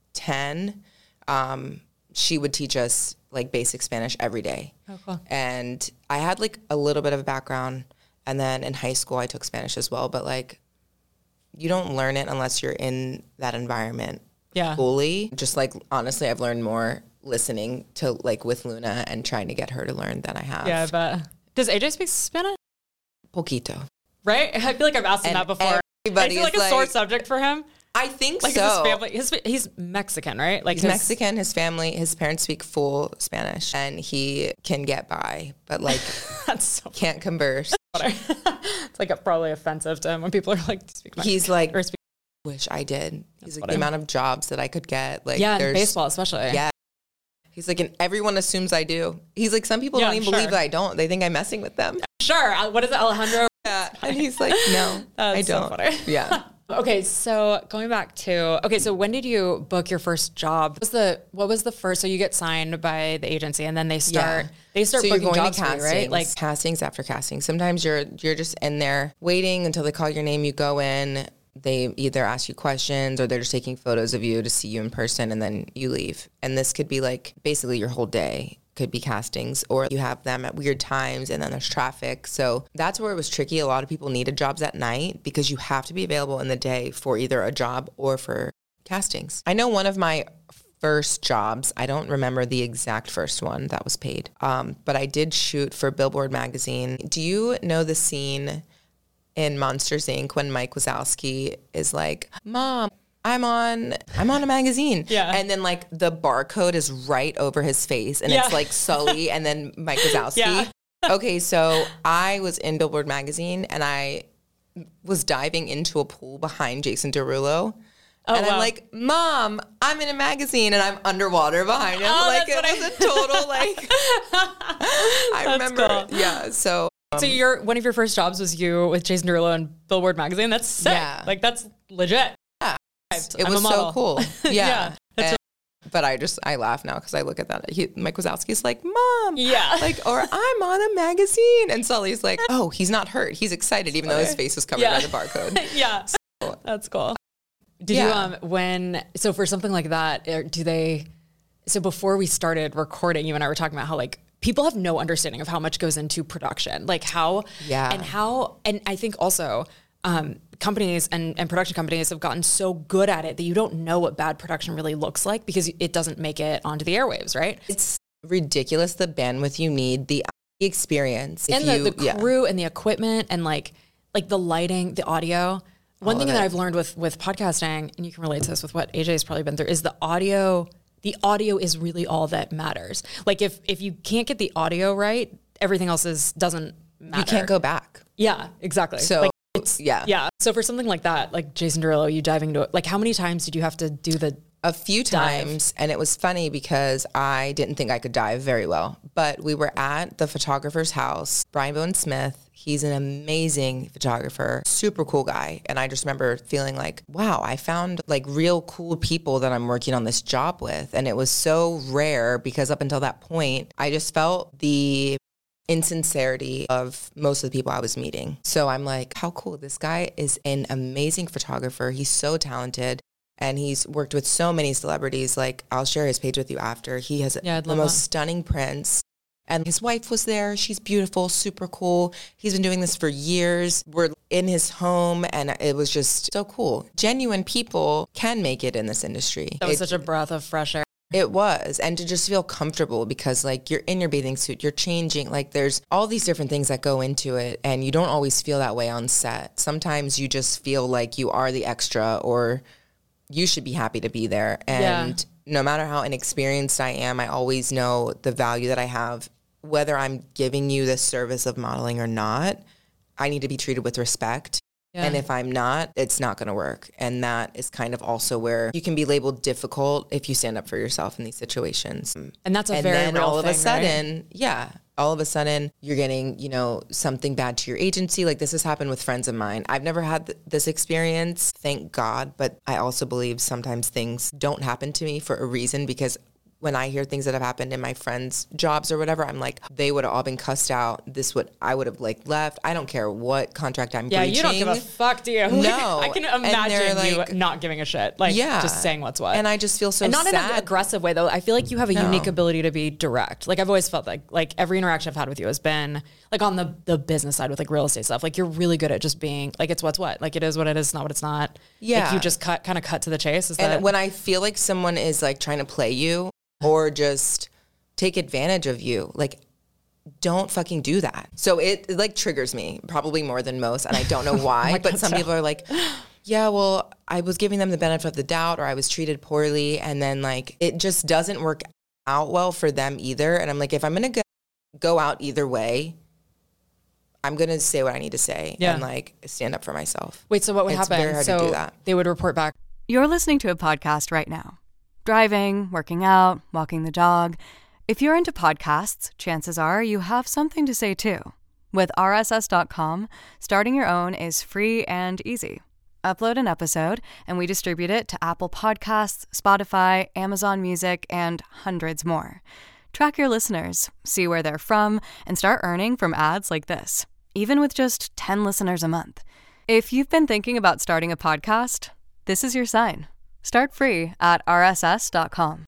ten. Um, she would teach us like basic Spanish every day. Oh, cool. And I had like a little bit of a background. And then in high school, I took Spanish as well. But like, you don't learn it unless you're in that environment Yeah. fully. Just like, honestly, I've learned more listening to like with Luna and trying to get her to learn than I have. Yeah, but does A J speak Spanish? Poquito. Right? I feel like I've asked him And that before. everybody Is it like is a sore like- subject for him? I think Like so. is his family, his, he's Mexican, right? Like He's his- Mexican. His family, his parents speak full Spanish, and he can get by, but like That's so can't converse. funny. It's like probably offensive to him when people are like, speak Mexican. He's like, or speak, wish I did. He's like funny. the amount of jobs that I could get. Like, yeah, in there's baseball especially. Yeah. He's like, and everyone assumes I do. He's like, some people Yeah, don't even sure. believe that I don't. They think I'm messing with them. Sure. Uh, What is it, Alejandro? Yeah. And he's like, no, That's I so don't. funny. Yeah. Okay, so going back to okay, so when did you book your first job? What was the what was the first? So you get signed by the agency, and then they start Yeah. they start so you're booking going jobs to for you, castings, right? Like castings after casting. Sometimes you're you're just in there waiting until they call your name. You go in. They either ask you questions or they're just taking photos of you to see you in person, and then you leave. And this could be like basically your whole day. Could be castings, or you have them at weird times, and then there's traffic. So that's where it was tricky. A lot of people needed jobs at night because you have to be available in the day for either a job or for castings. I know one of my first jobs, I don't remember the exact first one that was paid, um, but I did shoot for Billboard magazine. Do you know the scene in Monsters, Incorporated when Mike Wazowski is like, Mom, I'm on I'm on a magazine. Yeah. And then like the barcode is right over his face, and Yeah. it's like Sully and then Mike Wazowski. Yeah. Okay, so I was in Billboard magazine, and I was diving into a pool behind Jason Derulo. Oh, and wow. I'm like, Mom, I'm in a magazine, and I'm underwater behind him. Oh, like that's it was a total like I That's remember cool. yeah, so so your one of your first jobs was you with Jason Derulo and Billboard magazine. That's sick. Yeah. Like that's legit. it I'm was a so model. cool. Yeah. Yeah, that's And- but I just, I laugh now because I look at that. He, Mike Wazowski's like, Mom. Yeah. Like, or I'm on a magazine. And Sully's like, oh, he's not hurt. He's excited, even though his face is covered Yeah. by the barcode. Yeah. That's cool. Did Yeah. you um when so for something like that, er, do they so before we started recording, you and I were talking about how like people have no understanding of how much goes into production. Like how Yeah. and how and I think also um companies and, and production companies have gotten so good at it that you don't know what bad production really looks like because it doesn't make it onto the airwaves, right? It's ridiculous the bandwidth you need, the experience. If and the, you, the yeah. crew and the equipment and like like the lighting, the audio. One All thing of that it. I've learned with with podcasting, and you can relate to this with what A J's probably been through, is the audio. The audio is really all that matters. Like if if you can't get the audio right, everything else is doesn't matter. You can't go back. Yeah, exactly. So, like, it's yeah. yeah. So for something like that, like Jason Derulo, you diving into it. Like how many times did you have to do the? A few times, and it was funny because I didn't think I could dive very well. But we were at the photographer's house, Brian Bowen Smith. He's an amazing photographer, super cool guy. And I just remember feeling like, wow, I found like real cool people that I'm working on this job with. And it was so rare because up until that point, I just felt the insincerity of most of the people I was meeting. So I'm like, how cool. This guy is an amazing photographer. He's so talented. And he's worked with so many celebrities. Like, I'll share his page with you after. He has yeah, the most that. stunning prints. And his wife was there. She's beautiful, super cool. He's been doing this for years. We're in his home, and it was just so cool. Genuine people can make it in this industry. That was it, such a breath of fresh air. It was. And to just feel comfortable because, like, you're in your bathing suit, you're changing. Like, there's all these different things that go into it, and you don't always feel that way on set. Sometimes you just feel like you are the extra, or you should be happy to be there. And yeah. no matter how inexperienced I am, I always know the value that I have. Whether I'm giving you this service of modeling or not, I need to be treated with respect. Yeah. And if I'm not, it's not going to work. And that is kind of also where you can be labeled difficult if you stand up for yourself in these situations. And that's a and very then real all of thing, a sudden, right? yeah, all of a sudden you're getting, you know, something bad to your agency. Like, this has happened with friends of mine. I've never had th- this experience, thank God. But I also believe sometimes things don't happen to me for a reason, because when I hear things that have happened in my friends' jobs or whatever, I'm like, they would have all been cussed out. This would, I would have like left. I don't care what contract I'm yeah, breaching. Yeah, you don't give a fuck, do you? No. I can imagine like, you not giving a shit. Like, yeah. just saying what's what. And I just feel so and not sad. in an aggressive way, though. I feel like you have a no. unique ability to be direct. Like, I've always felt like, like every interaction I've had with you has been like on the, the business side with like real estate stuff. Like, you're really good at just being like, it's what's what. Like, it is what it is, not what it's not. Yeah. Like, you just cut, kind of cut to the chase. Is and that when I feel like someone is like trying to play you, or just take advantage of you, like, don't fucking do that. So it, it like triggers me probably more than most, and I don't know why. oh but God, some so. people are like, yeah, well, I was giving them the benefit of the doubt, or I was treated poorly, and then like it just doesn't work out well for them either. And I'm like, if I'm gonna go, go out either way, I'm gonna say what I need to say yeah. and like stand up for myself. Wait, so what would it's happen? Very hard so to do that. They would report back. You're listening to a podcast right now. Driving, working out, walking the dog. If you're into podcasts, chances are you have something to say too. With R S S dot com, starting your own is free and easy. Upload an episode, and we distribute it to Apple Podcasts, Spotify, Amazon Music, and hundreds more. Track your listeners, see where they're from, and start earning from ads like this, even with just ten listeners a month. If you've been thinking about starting a podcast, this is your sign. Start free at R S S dot com.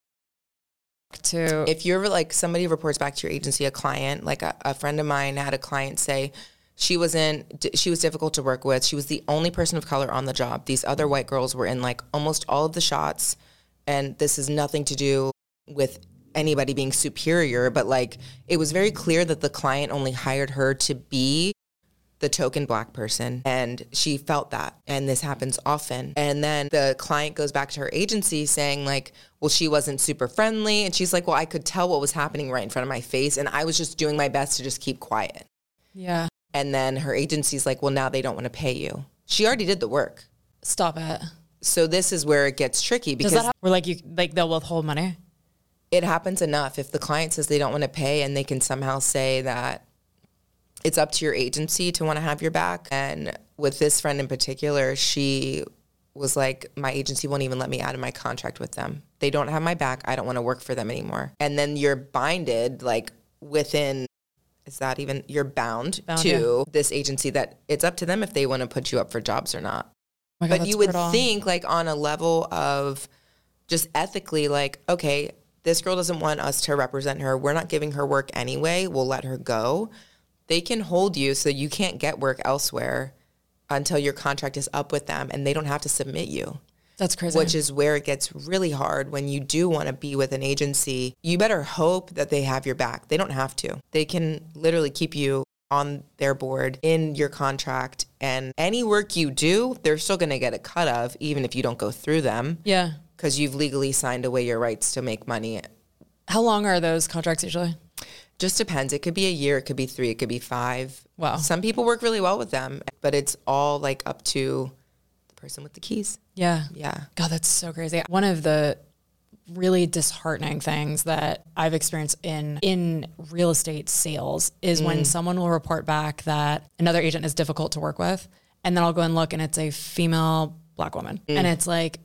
To if you're like somebody reports back to your agency, a client, like a, a friend of mine had a client say she wasn't, she was difficult to work with. She was the only person of color on the job. These other white girls were in like almost all of the shots. And this is nothing to do with anybody being superior, but like it was very clear that the client only hired her to be the token black person, and she felt that, and this happens often. And then the client goes back to her agency saying like, well, she wasn't super friendly, and she's like, well, I could tell what was happening right in front of my face, and I was just doing my best to just keep quiet. Yeah. And then her agency's like, well, now they don't want to pay you. She already did the work. Stop it. So this is where it gets tricky, because Does that ha- where like you like they'll withhold money? It happens enough. If the client says they don't want to pay, and they can somehow say that it's up to your agency to want to have your back. And with this friend in particular, she was like, my agency won't even let me out of my contract with them. They don't have my back. I don't want to work for them anymore. And then you're binded, like within, is that even, you're bound, bound to yeah. this agency that it's up to them if they want to put you up for jobs or not. Oh my God, but you would brutal. think like on a level of just ethically, like, okay, this girl doesn't want us to represent her. We're not giving her work anyway. We'll let her go. They can hold you so you can't get work elsewhere until your contract is up with them, and they don't have to submit you. That's crazy. Which is where it gets really hard when you do want to be with an agency. You better hope that they have your back. They don't have to. They can literally keep you on their board in your contract, and any work you do, they're still going to get a cut of, even if you don't go through them. Yeah. Because you've legally signed away your rights to make money. How long are those contracts usually? Just depends. It could be a year, it could be three, it could be five. Wow. Some people work really well with them, but it's all like up to the person with the keys. Yeah. Yeah. God, that's so crazy. One of the really disheartening things that I've experienced in in real estate sales is mm. when someone will report back that another agent is difficult to work with, and then I'll go and look and it's a female black woman. Mm. And it's like,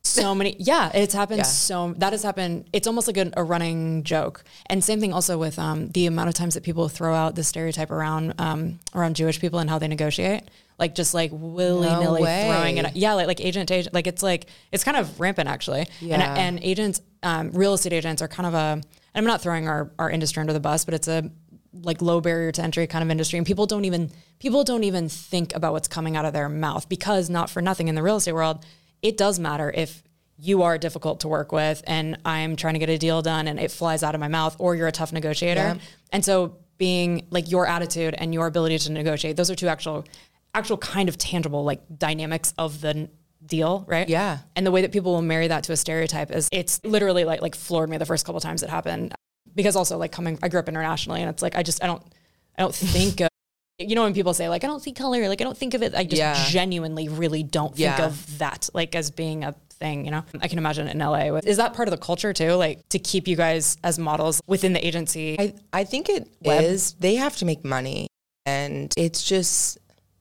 So many, yeah, it's happened Yeah. so, that has happened. It's almost like a, a running joke. And same thing also with um, the amount of times that people throw out the stereotype around um, around Jewish people and how they negotiate. Like just like willy-nilly No way. throwing it. Yeah, like, like agent to agent. Like it's like, it's kind of rampant actually. Yeah. And, and agents, um, real estate agents are kind of a, and I'm not throwing our, our industry under the bus, but it's a like low barrier to entry kind of industry. And people don't even, people don't even think about what's coming out of their mouth because not for nothing in the real estate world, it does matter if you are difficult to work with and I'm trying to get a deal done and it flies out of my mouth, or you're a tough negotiator. Yeah. And so being like your attitude and your ability to negotiate, those are two actual, actual kind of tangible like dynamics of the n- deal, right? Yeah. And the way that people will marry that to a stereotype is it's literally like, like floored me the first couple of times it happened. Because also like coming, I grew up internationally and it's like, I just, I don't, I don't think of, you know, when people say like, I don't see color, like I don't think of it. I just Yeah. genuinely really don't think Yeah. of that like as being a thing, you know. I can imagine in L A. Is that part of the culture too? Like to keep you guys as models within the agency? I, I think it Web. is. They have to make money. And it's just,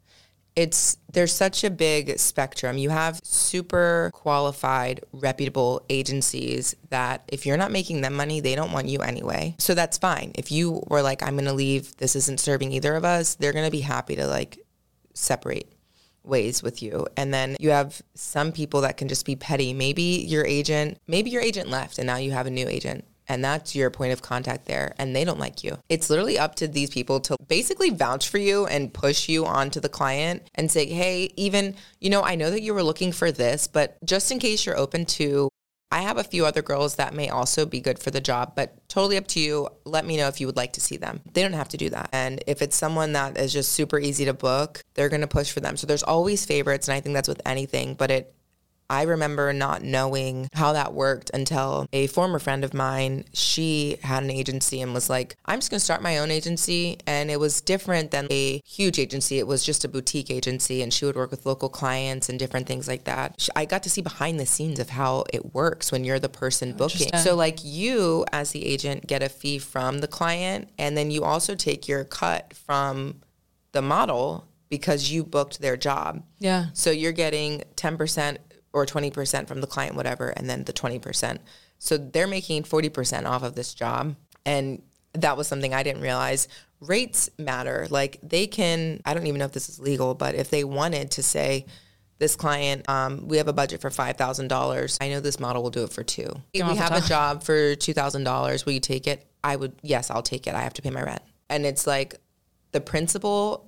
it's, there's such a big spectrum. You have super qualified, reputable agencies that if you're not making them money, they don't want you anyway. So that's fine. If you were like, I'm going to leave, this isn't serving either of us, they're going to be happy to like separate ways with you. And then you have some people that can just be petty. Maybe your agent, maybe your agent left and now you have a new agent. And that's your point of contact there. And they don't like you. It's literally up to these people to basically vouch for you and push you onto the client and say, hey, even, you know, I know that you were looking for this, but just in case you're open to, I have a few other girls that may also be good for the job, but totally up to you. Let me know if you would like to see them. They don't have to do that. And if it's someone that is just super easy to book, they're going to push for them. So there's always favorites. And I think that's with anything, but it, I remember not knowing how that worked until a former friend of mine, she had an agency and was like, I'm just going to start my own agency. And it was different than a huge agency. It was just a boutique agency and she would work with local clients and different things like that. I got to see behind the scenes of how it works when you're the person booking. So like you as the agent get a fee from the client and then you also take your cut from the model because you booked their job. Yeah. So you're getting ten percent or twenty percent from the client, whatever, and then the twenty percent. So they're making forty percent off of this job. And that was something I didn't realize. Rates matter. Like they can, I don't even know if this is legal, but if they wanted to say, this client, um, we have a budget for five thousand dollars. I know this model will do it for two. If Go we off the have a top. job for two thousand dollars, will you take it? I would, yes, I'll take it. I have to pay my rent. And it's like, the principle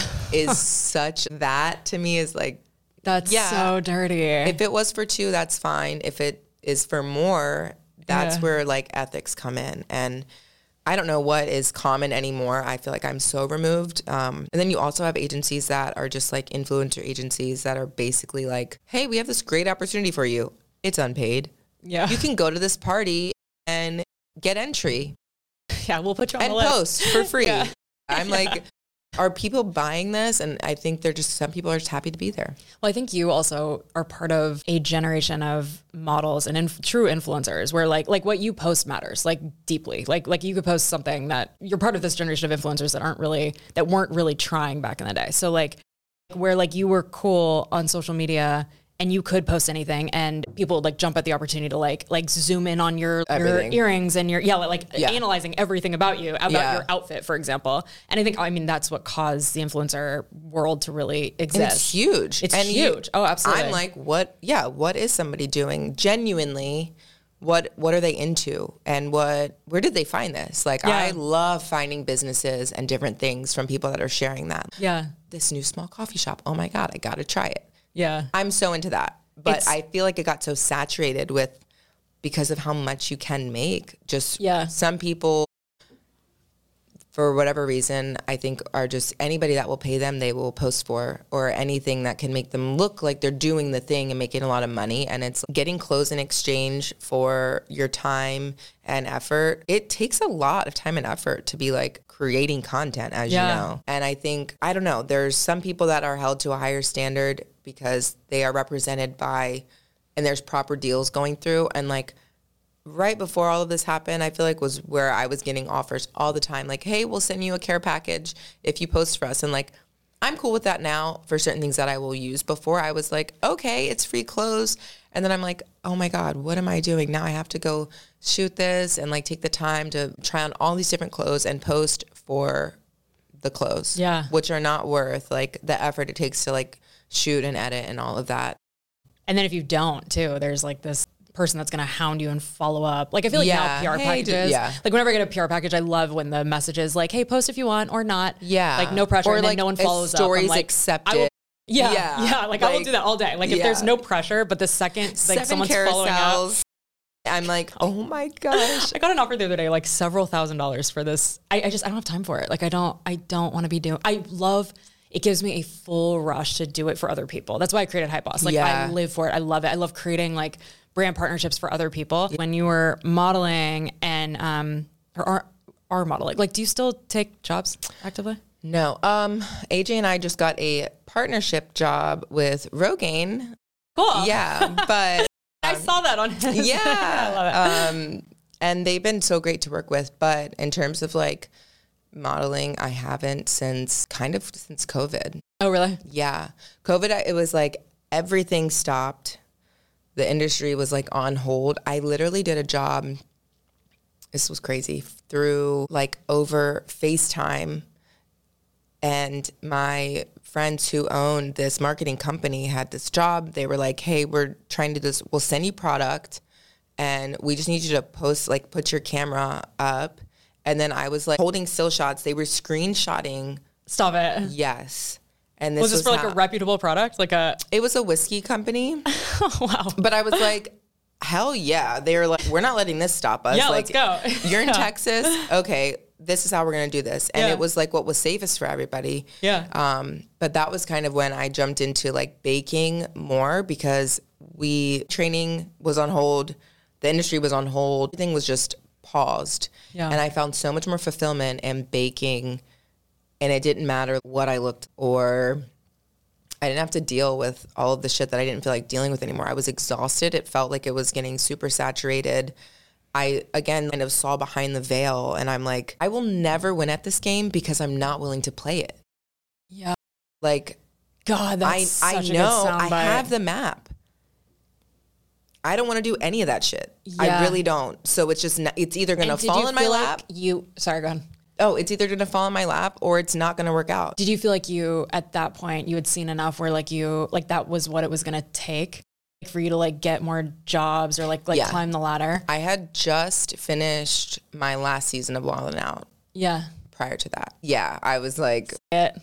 is such, that to me is like, That's Yeah. so dirty. if it was for two, that's fine. If it is for more, that's Yeah. where like ethics come in. And I don't know what is common anymore. I feel like I'm so removed. Um, and then you also have agencies that are just like influencer agencies that are basically like, hey, we have this great opportunity for you. It's unpaid. yeah. You can go to this party and get entry yeah. We'll put you on and the list. post for free. Yeah. I'm like, are people buying this? And I think they're just, some people are just happy to be there. Well, I think you also are part of a generation of models and inf- true influencers where like like what you post matters like deeply. Like like you could post something that you're part of this generation of influencers that aren't really that weren't really trying back in the day. So like where like you were cool on social media and you could post anything and people would like jump at the opportunity to like like zoom in on your, your Everything. earrings and your yeah like Yeah. analyzing everything about you about Yeah. your outfit, for example. And I think I mean that's what caused the influencer world to really exist. And it's huge. It's and you- huge. Oh, absolutely. I'm like, what? Yeah, what is somebody doing genuinely? What What are they into? And what? Where did they find this? Like, Yeah. I love finding businesses and different things from people that are sharing that. Yeah. This new small coffee shop. Oh my God, I got to try it. Yeah. I'm so into that. But It's- I feel like it got so saturated with because of how much you can make. Just Yeah. some people, for whatever reason, I think are just anybody that will pay them, they will post for, or anything that can make them look like they're doing the thing and making a lot of money. And it's getting clothes in exchange for your time and effort. It takes a lot of time and effort to be like creating content, as Yeah. you know. And I think, I don't know, there's some people that are held to a higher standard because they are represented by, and there's proper deals going through. And like, right before all of this happened, I feel like was where I was getting offers all the time. Like, hey, we'll send you a care package if you post for us. And like, I'm cool with that now for certain things that I will use. Before I was like, okay, it's free clothes. And then I'm like, oh my God, what am I doing? Now I have to go shoot this and like take the time to try on all these different clothes and post for the clothes, yeah, which are not worth like the effort it takes to like shoot and edit and all of that. And then if you don't too, there's like this person that's going to hound you and follow up. Like I feel like Yeah. now P R Hey, packages, d- yeah. like whenever I get a P R package, I love when the message is like, hey, post if you want or not. Yeah. Like no pressure. Or and then like no one if follows up. stories I'm like, accepted. I will, yeah, Yeah. yeah. Like, I will Like, do that all day. Like if yeah. there's no pressure, but the second like Seven someone's following up. carousels. I'm like, oh my gosh. I got an offer the other day, like several thousand dollars for this. I, I just, I don't have time for it. Like I don't, I don't want to be doing, I love, it gives me a full rush to do it for other people. That's why I created Hype Boss. Like Yeah. I live for it. I love it. I love creating like brand partnerships for other people. When you were modeling and, um, or are, are modeling, like, do you still take jobs actively? No. Um, A J and I just got a partnership job with Rogaine. Cool. Yeah. But I saw that on his. yeah. I love it. Um, and they've been so great to work with. But in terms of like modeling, I haven't since kind of since COVID. Oh, really? Yeah. COVID, I- it was like everything stopped. The industry was like on hold. I literally did a job. This was crazy through like over FaceTime. And my friends who owned this marketing company had this job. They were like, hey, we're trying to do this. We'll send you product and we just need you to post, like put your camera up. And then I was like holding still shots. They were screenshotting. Stop it. Yes. And this Was this was for like how- a reputable product? Like a, It was a whiskey company. oh, wow. But I was like, hell yeah. They were like, we're not letting this stop us. Yeah, like, let's go. You're in Yeah. Texas. Okay, this is how we're going to do this. And Yeah. it was like what was safest for everybody. Yeah. Um, but that was kind of when I jumped into like baking more because we, training was on hold. The industry was on hold. Everything was just paused. Yeah. And I found so much more fulfillment in baking. And it didn't matter what I looked or I didn't have to deal with all of the shit that I didn't feel like dealing with anymore. I was exhausted. It felt like it was getting super saturated. I, again, kind of saw behind the veil and I'm like, I will never win at this game because I'm not willing to play it. Yeah. Like, God, that's I, I such a know good I soundbite. have the map. I don't want to do any of that shit. I Yeah. really don't. So it's just, not, it's either going to And did fall you in my feel lap. like you, sorry, go ahead. Oh, it's either going to fall in my lap or it's not going to work out. Did you feel like you, at that point, you had seen enough where like you, like that was what it was going to take for you to like get more jobs or like, like Yeah. climb the ladder? I had just finished my last season of Wild 'N Out Yeah. prior to that. Yeah, I was like, It,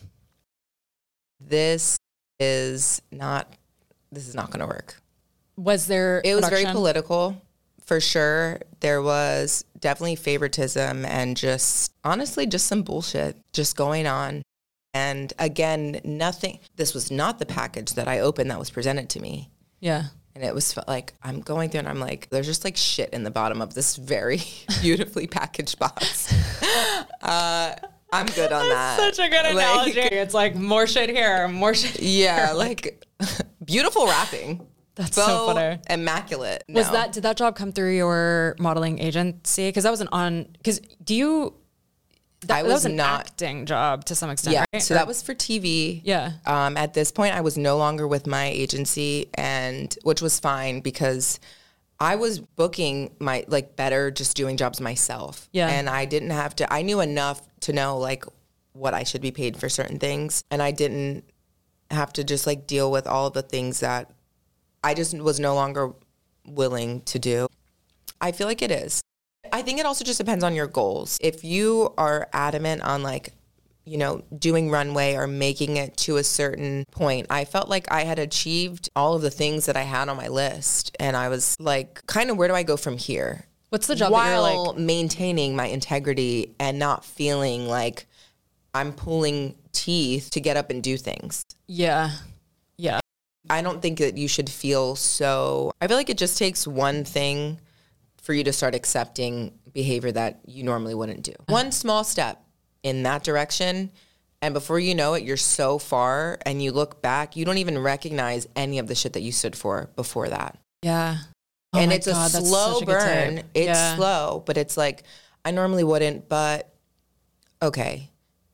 this is not, this is not going to work. was there, It was very production? political, for sure. There was definitely favoritism and just, honestly, just some bullshit just going on. And again, nothing, this was not the package that I opened that was presented to me. Yeah. And it was like, I'm going through and I'm like, there's just like shit in the bottom of this very beautifully packaged box. Uh, I'm good on that. Such a good Like, analogy. It's like more shit here, more shit Yeah, here. like beautiful wrapping. That's Faux, so funny. immaculate. Was No. that, did that job come through your modeling agency? Because that was an on, because do you, that, I that was was an not- acting job to some extent, Yeah, right? so Or- that was for T V. Yeah. Um, at this point, I was no longer with my agency, and which was fine because I was booking my like better just doing jobs myself. Yeah. And I didn't have to. I knew enough to know like what I should be paid for certain things, and I didn't have to just like deal with all the things that I just was no longer willing to do. I feel like it is. I think it also just depends on your goals. If you are adamant on like, you know, doing runway or making it to a certain point, I felt like I had achieved all of the things that I had on my list. And I was like, kind of, where do I go from here? What's the job that you're While like, maintaining my integrity and not feeling like I'm pulling teeth to get up and do things. yeah, yeah, I don't think that you should feel so, I feel like it just takes one thing for you to start accepting behavior that you normally wouldn't do. One small step in that direction, and before you know it, you're so far, and you look back, you don't even recognize any of the shit that you stood for before that. yeah. Oh and my it's God, a that's slow such a good burn. tip. It's Yeah. slow, but it's like, I normally wouldn't, but okay.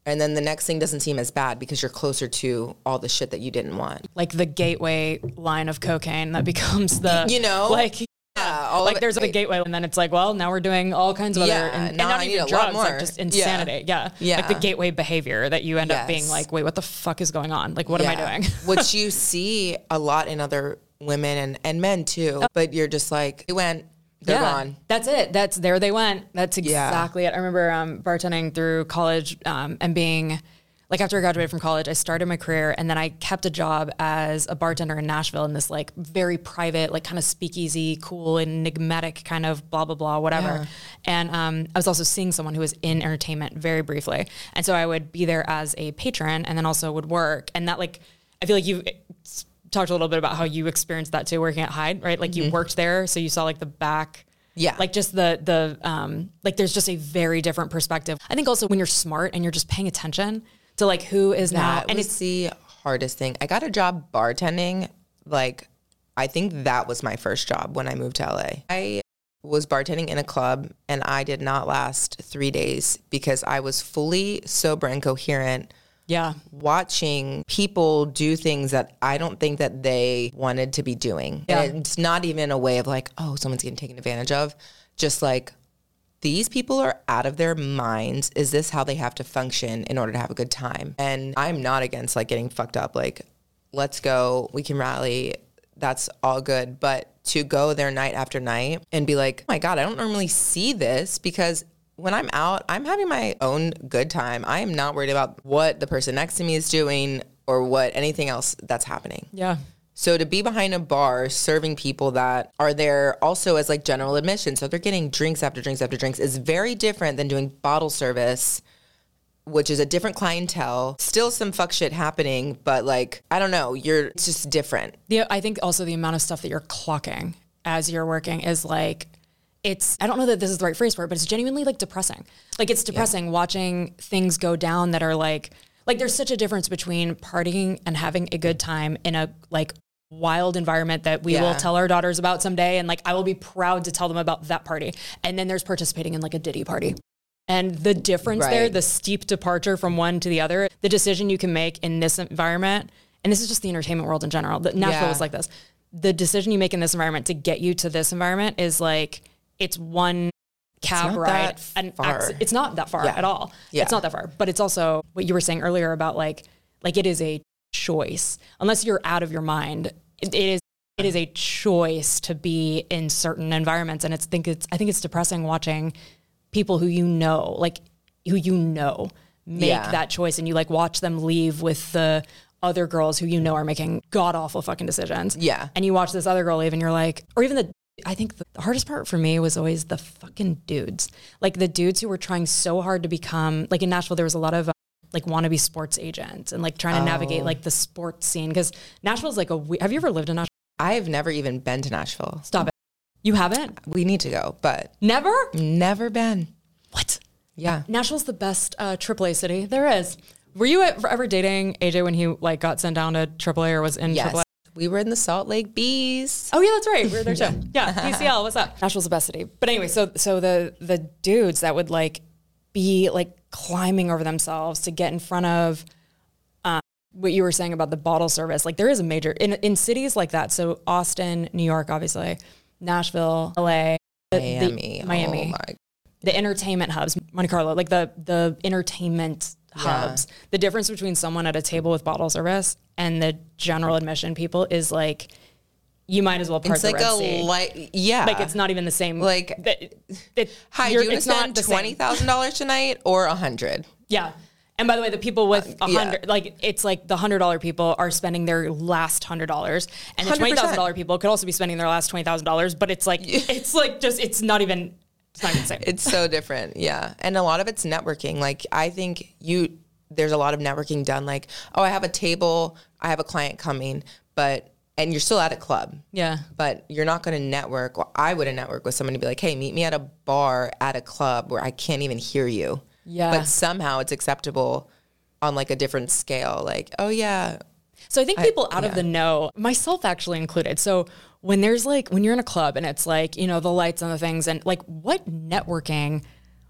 And then the next thing doesn't seem as bad because you're closer to all the shit that you didn't want. Like the gateway line of cocaine that becomes the, you know, like, yeah, all like of there's it, a gateway, and then it's like, well, now we're doing all kinds of yeah, other, and, and now not I need even a drugs, lot like more. just insanity. Yeah. Yeah. Like the gateway behavior that you end Yes. up being like, wait, what the fuck is going on? Like, what yeah. am I doing? Which you see a lot in other women and, and men too, but you're just like, they went, they're yeah, gone. That's it. That's there they went. That's Yeah. exactly it. I remember um, bartending through college um, and being like, after I graduated from college, I started my career, and then I kept a job as a bartender in Nashville in this like very private, like kind of speakeasy, cool, enigmatic kind of blah, blah, blah, whatever. Yeah. And um, I was also seeing someone who was in entertainment very briefly. And so I would be there as a patron and then also would work. And that like, I feel like you've talked a little bit about how you experienced that too, working at Hyde, right? Like mm-hmm. you worked there, so you saw like the back. Yeah. Like just the, the um, like there's just a very different perspective. I think also when you're smart and you're just paying attention to like who is now. That And was it's the hardest thing. I got a job bartending. Like, I think that was my first job when I moved to L A. I was bartending in a club, and I did not last three days because I was fully sober and coherent, yeah. watching people do things that I don't think that they wanted to be doing. Yeah. And it's not even a way of like, oh, someone's getting taken advantage of. Just like, these people are out of their minds. Is this how they have to function in order to have a good time? And I'm not against like getting fucked up. Like, let's go, we can rally. That's all good. But to go there night after night and be like, oh my God, I don't normally see this, because when I'm out, I'm having my own good time. I am not worried about what the person next to me is doing or what anything else that's happening. Yeah. So to be behind a bar serving people that are there also as like general admission, so they're getting drinks after drinks after drinks, is very different than doing bottle service, which is a different clientele. Still some fuck shit happening, but like, I don't know, you're it's just different. Yeah, I think also the amount of stuff that you're clocking as you're working is like, it's, I don't know that this is the right phrase for it, but it's genuinely like depressing. Like it's depressing yeah. watching things go down that are like, like there's such a difference between partying and having a good time in a like wild environment that we yeah. will tell our daughters about someday. And like, I will be proud to tell them about that party. And then there's participating in like a Diddy party. And the difference right. there, the steep departure from one to the other, the decision you can make in this environment, and this is just the entertainment world in general, that Nashville yeah. was like this. The decision you make in this environment to get you to this environment is like, it's one cab it's ride. And far. it's not that far yeah. at all. Yeah. It's not that far, but it's also what you were saying earlier about like, like it is a choice. Unless you're out of your mind, it, it is it is a choice to be in certain environments. And it's think it's I think it's depressing watching people who you know, like who you know, make yeah. that choice, and you like watch them leave with the other girls who you know are making god awful fucking decisions. Yeah. And you watch this other girl leave, and you're like, or even the. I think the hardest part for me was always the fucking dudes, like the dudes who were trying so hard to become, like in Nashville, there was a lot of uh, like wannabe sports agents and like trying to oh. navigate like the sports scene. Because Nashville's like a, have you ever lived in Nashville? I've never even been to Nashville. Stop it. You haven't? We need to go, but Never? never been. What? Yeah. Nashville's the best uh, triple A city there is. Were you ever dating A J when he like got sent down to triple A or was in yes. triple A? We were in the Salt Lake Bees. Oh yeah, that's right. We were there too. Yeah, D C L. What's up? Nashville's the best city. But anyway, so so the the dudes that would like be like climbing over themselves to get in front of um, what you were saying about the bottle service. Like there is a major in in cities like that. So Austin, New York, obviously, Nashville, L A, the, Miami, the, Miami, oh my. the entertainment hubs, Monte Carlo, like the the entertainment hubs. Yeah. The difference between someone at a table with bottle service and the general admission people is like, you might as well part it's the like Red a Sea. Like, yeah. Like it's not even the same. Like, that, that hi, do you want to spend twenty thousand dollars tonight or a hundred? Yeah. And by the way, the people with a uh, hundred, yeah. like it's like the hundred dollar people are spending their last hundred dollars, and the twenty thousand dollar people could also be spending their last twenty thousand dollars. But it's like it's like just it's not even it's not even the same. It's so different, yeah. And a lot of it's networking. Like I think you. There's a lot of networking done. Like, oh, I have a table, I have a client coming, but, and you're still at a club. Yeah. But you're not going to network. Well, I wouldn't network with someone to be like, hey, meet me at a bar at a club where I can't even hear you. Yeah. But somehow it's acceptable on like a different scale. Like, oh yeah. So I think people I, out yeah. of the know, myself actually included. So when there's like, when you're in a club and it's like, you know, the lights and the things and like what networking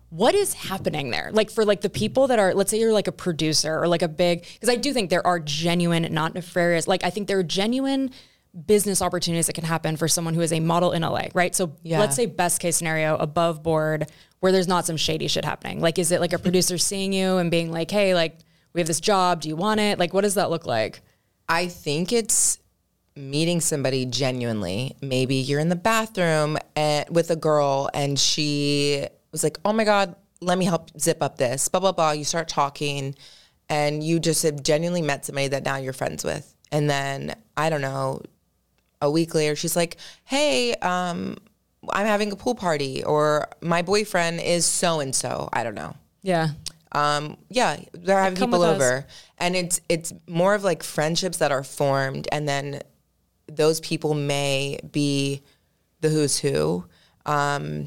what is happening there? Like for like the people that are, let's say you're like a producer or like a big, because I do think there are genuine, not nefarious, like I think there are genuine business opportunities that can happen for someone who is a model in L A, right? So Yeah. let's say best case scenario, above board, where there's not some shady shit happening. Like, is it like a producer seeing you and being like, hey, like we have this job, do you want it? Like, what does that look like? I think it's meeting somebody genuinely. Maybe you're in the bathroom and, with a girl and she was like, oh my God, let me help zip up this, blah, blah, blah. You start talking and you just have genuinely met somebody that now you're friends with. And then, I don't know, a week later, she's like, hey, um, I'm having a pool party, or my boyfriend is so-and-so. I don't know. Yeah. Um, yeah, they're having Come people with us. over. And it's it's more of like friendships that are formed, and then those people may be the who's who. Um,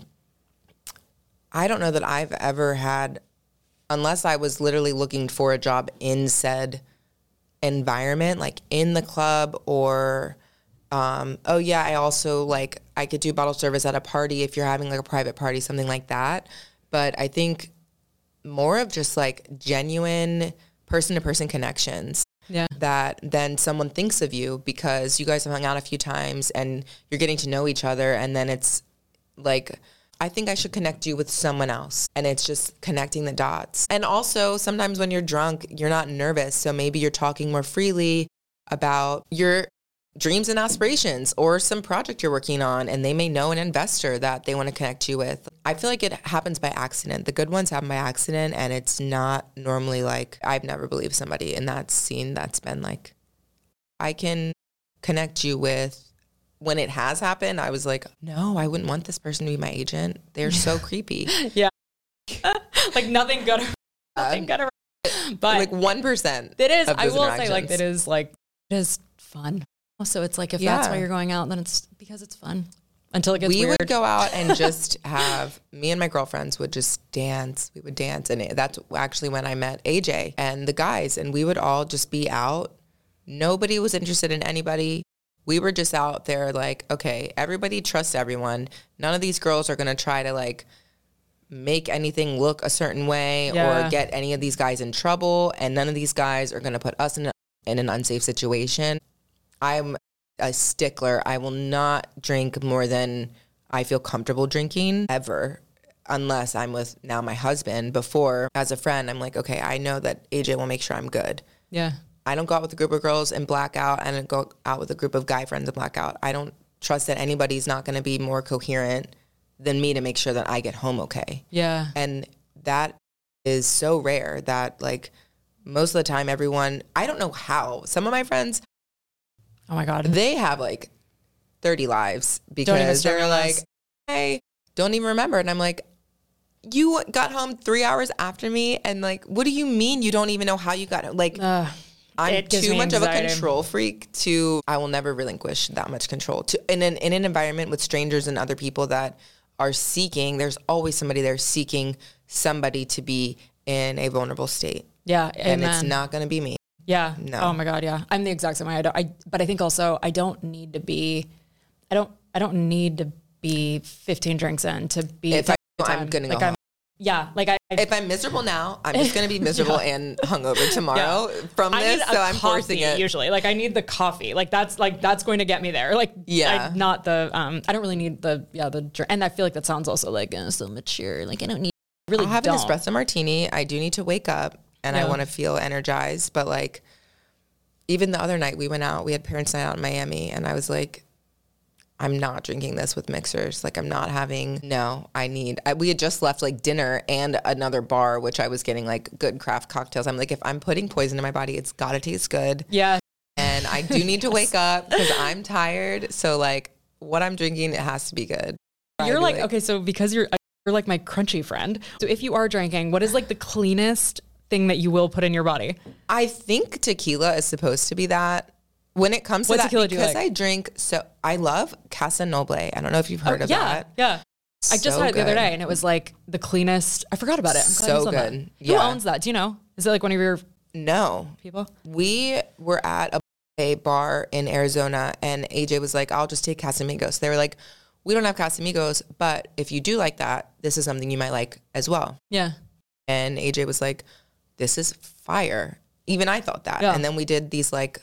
I don't know that I've ever had, unless I was literally looking for a job in said environment, like in the club, or um, oh yeah, I also like, I could do bottle service at a party if you're having like a private party, something like that. But I think more of just like genuine person-to-person connections. Yeah. That then someone thinks of you because you guys have hung out a few times and you're getting to know each other, and then it's like, I think I should connect you with someone else, and it's just connecting the dots. And also sometimes when you're drunk, you're not nervous, so maybe you're talking more freely about your dreams and aspirations or some project you're working on, and they may know an investor that they want to connect you with. I feel like it happens by accident. The good ones happen by accident, and it's not normally like, I've never believed somebody in that scene that's been like, I can connect you with. When it has happened, I was like, no, I wouldn't want this person to be my agent. They're so creepy. Yeah. Like nothing good. Nothing good. But like one percent. it is, of I those will say, like, interactions. it is like, it is fun. Also, it's like, if Yeah. that's why you're going out, then it's because it's fun until it gets We weird. would go out and just have, me and my girlfriends would just dance. We would dance. And it, that's actually when I met A J and the guys. And we would all just be out. Nobody was interested in anybody. We were just out there like, okay, everybody trusts everyone. None of these girls are going to try to like make anything look a certain way Yeah. or get any of these guys in trouble. And none of these guys are going to put us in, a, in an unsafe situation. I'm a stickler. I will not drink more than I feel comfortable drinking ever, unless I'm with now my husband. Before, as a friend, I'm like, okay, I know that A J will make sure I'm good. Yeah. I don't go out with a group of girls and black out. I don't go out with a group of guy friends and black out. I don't trust that anybody's not going to be more coherent than me to make sure that I get home okay. Yeah. And that is so rare that like most of the time everyone, I don't know how, some of my friends, Oh my God. they have like thirty lives even because start they're with like, us. hey, don't even remember. And I'm like, you got home three hours after me. And like, what do you mean you don't even know how you got home? Like, Ugh. I'm It gives too me much of a anxiety. control freak to, I will never relinquish that much control. To in an, in an environment with strangers and other people that are seeking, there's always somebody there seeking somebody to be in a vulnerable state. Yeah. And it's amen. not going to be me. Yeah. No. Oh my God. Yeah. I'm the exact same way. I don't, I, but I think also I don't need to be, I don't, I don't need to be fifteen drinks in to be. If to I, have a I'm time. going to like go I'm, home. Yeah. Like I, I If I'm miserable now, I'm just going to be miserable and hungover tomorrow Yeah. from I this. need a So I'm coffee forcing it. usually. Like I need the coffee. Like that's like that's going to get me there. Like Yeah. I, not the um. I don't really need the yeah the drink. And I feel like that sounds also like uh, so mature. Like I don't need. I really I'll have don't. an espresso martini. I do need to wake up and I Yeah. want to feel energized. But like, even the other night we went out, we had parents' night out in Miami, and I was like, I'm not drinking this with mixers. Like I'm not having, no, I need, I, we had just left like dinner and another bar, which I was getting like good craft cocktails. I'm like, if I'm putting poison in my body, it's got to taste good. Yeah. And I do need to wake up because I'm tired. So like what I'm drinking, it has to be good. You're I'd be like, okay, so because you're you're like my crunchy friend. So if you are drinking, what is like the cleanest thing that you will put in your body? I think tequila is supposed to be that. When it comes to What that, tequila do you because like? I drink, so I love Casa Noble. I don't know if you've heard of yeah, that. yeah. I just So had it the other good. day, and it was like the cleanest. I forgot about it. I'm glad So you said that. good. Who Yeah. owns that? Do you know? Is it like one of your No, people? we were at a, a bar in Arizona, and A J was like, I'll just take Casamigos. They were like, we don't have Casamigos, but if you do like that, this is something you might like as well. Yeah. And A J was like, this is fire. Even I thought that. Yeah. And then we did these like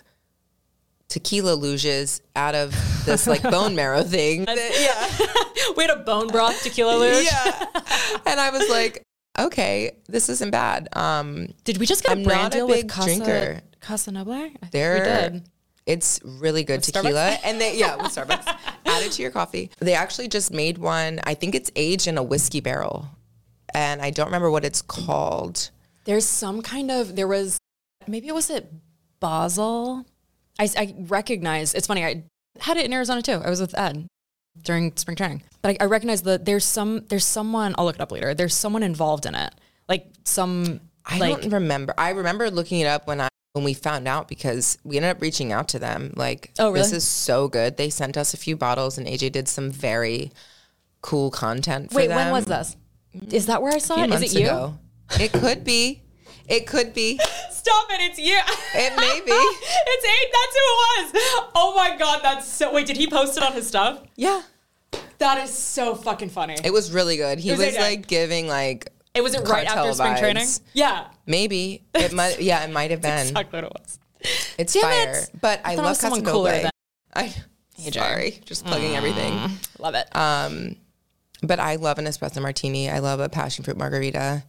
tequila luges out of this like bone marrow thing. Yeah. We had a bone broth tequila luge. Yeah. And I was like, okay, this isn't bad. Um, Did we just get I'm a brand not a deal big with Casa, drinker. Casa Noble? I think They're, we did. It's really good With tequila. Starbucks? And they, yeah, with Starbucks. Add it to your coffee. They actually just made one. I think it's aged in a whiskey barrel. And I don't remember what it's called. There's some kind of, there was, maybe it was at Basel. I, I recognize, it's funny, I had it in Arizona too. I was with Ed during spring training. But I, I recognize that there's some, there's someone, I'll look it up later. There's someone involved in it. Like some, I like, don't remember. I remember looking it up when I when we found out because we ended up reaching out to them. Like, oh, really? This is so good. They sent us a few bottles and A J did some very cool content for wait, them. when was this? Is that where I saw A few it? Is months it you? ago. It could be. It could be. Stop it, it's you. It may be. It's eight, that's who it was. Oh my God, that's so, wait, did he post it on his stuff? Yeah. That is so fucking funny. It was really good. He It was, was A J. like giving like It was it right cartel after spring vibes. training? Yeah. Maybe. It might yeah, it might have been. Exactly what it was. It's Damn fire. it. But I, I thought it love was someone Casa cooler Noble. than- I A J. sorry, just plugging everything. Love it. Um, but I love an espresso martini. I love a passion fruit margarita,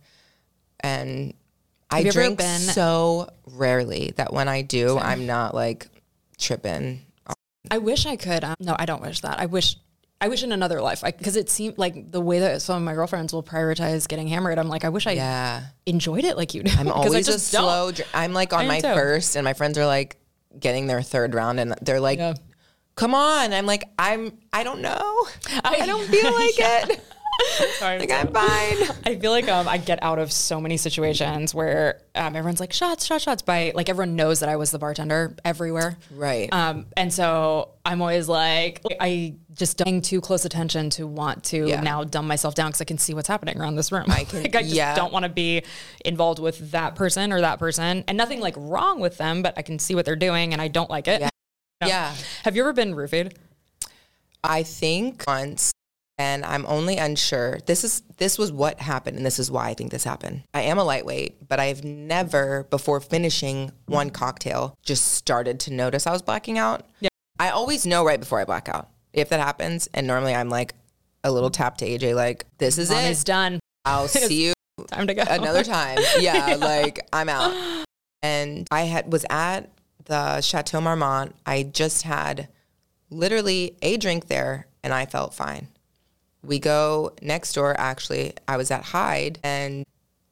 and I Have you ever drink been- so rarely that when I do, I'm not like tripping. I wish I could. Um, no, I don't wish that. I wish. I wish in another life, because it seemed like the way that some of my girlfriends will prioritize getting hammered. I'm like, I wish I Yeah, enjoyed it like you do. I'm 'cause I always a just don't. slow. Dr- I'm like on I am my too. first, and my friends are like getting their third round, and they're like, Yeah. "Come on!" I'm like, "I'm. I don't know. I, I- don't feel like Yeah. it. Sorry, Like I'm fine." I feel like um, I get out of so many situations where um, everyone's like, shots, shots, shots. By like everyone knows that I was the bartender everywhere. Right. Um, and so I'm always like, I just don't paying too close attention to want to Yeah. now dumb myself down because I can see what's happening around this room. I can- like, I just yeah. don't want to be involved with that person or that person, and nothing like wrong with them, but I can see what they're doing and I don't like it. Yeah. No. Yeah. Have you ever been roofied? I think once, and I'm only unsure. This is this was what happened, and this is why I think this happened. I am a lightweight, but I've never, before finishing one cocktail, just started to notice I was blacking out. Yeah. I always know right before I black out if that happens, and normally I'm like a little tap to A J, like this is Mommy's it. done. I'll see you Time to go. another time. Yeah, Yeah. like I'm out. And I had was at the Chateau Marmont. I just had literally a drink there, and I felt fine. We go next door, actually. I was at Hyde, and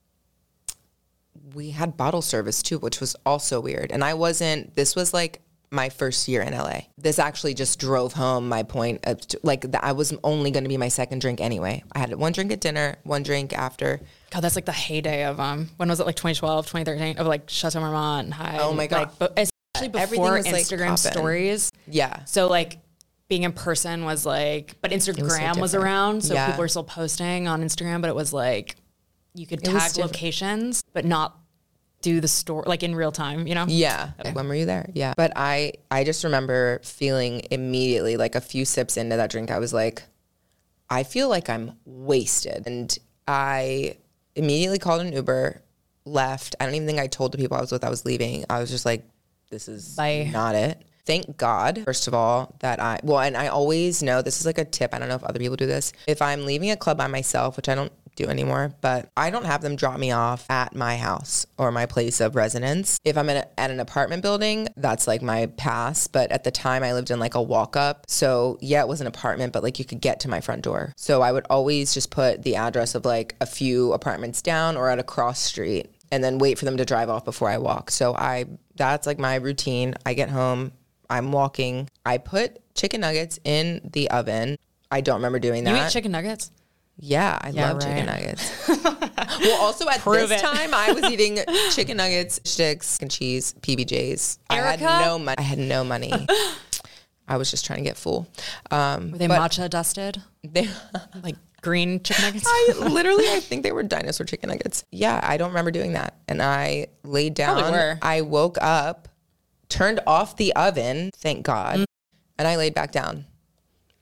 we had bottle service too, which was also weird. And I wasn't, this was like my first year in L A. This actually just drove home my point of, like, that I was only going to be my second drink anyway. I had one drink at dinner, one drink after. God, that's like the heyday of, um, when was it, like twenty twelve, twenty thirteen, of like Chateau Marmont and Hyde. Oh my God. Like, but especially Everything before was, like, Instagram poppin'. stories. Yeah. So like being in person was like, but Instagram was, different. around. So Yeah. people were still posting on Instagram, but it was like, you could It was tag different. locations, but not do the store like in real time, you know? Yeah. When were you there? Yeah. But I, I just remember feeling immediately, like a few sips into that drink, I was like, I feel like I'm wasted. And I immediately called an Uber, left. I don't even think I told the people I was with I was leaving. I was just like, this is Bye. not it. Thank God, first of all, that I, well, and I always know, this is like a tip, I don't know if other people do this. If I'm leaving a club by myself, which I don't do anymore, but I don't have them drop me off at my house or my place of residence. If I'm at, a, at an apartment building, that's like my pass. But at the time I lived in like a walk up. So yeah, it was an apartment, but like you could get to my front door. So I would always just put the address of like a few apartments down or at a cross street and then wait for them to drive off before I walk. So I, that's like my routine. I get home, I'm walking. I put chicken nuggets in the oven. I don't remember doing that. You eat chicken nuggets? Yeah, I Yeah, love chicken right. nuggets. Well, also at Prove this it. time, I was eating chicken nuggets, sticks, and cheese, P B Js. I Erica? had no money. I had no money. I was just trying to get full. Um, Were they but matcha dusted? they- Like green chicken nuggets? I literally, I think they were dinosaur chicken nuggets. Yeah, I don't remember doing that. And I laid down. Probably were. I woke up, turned off the oven, thank God, Mm. and I laid back down.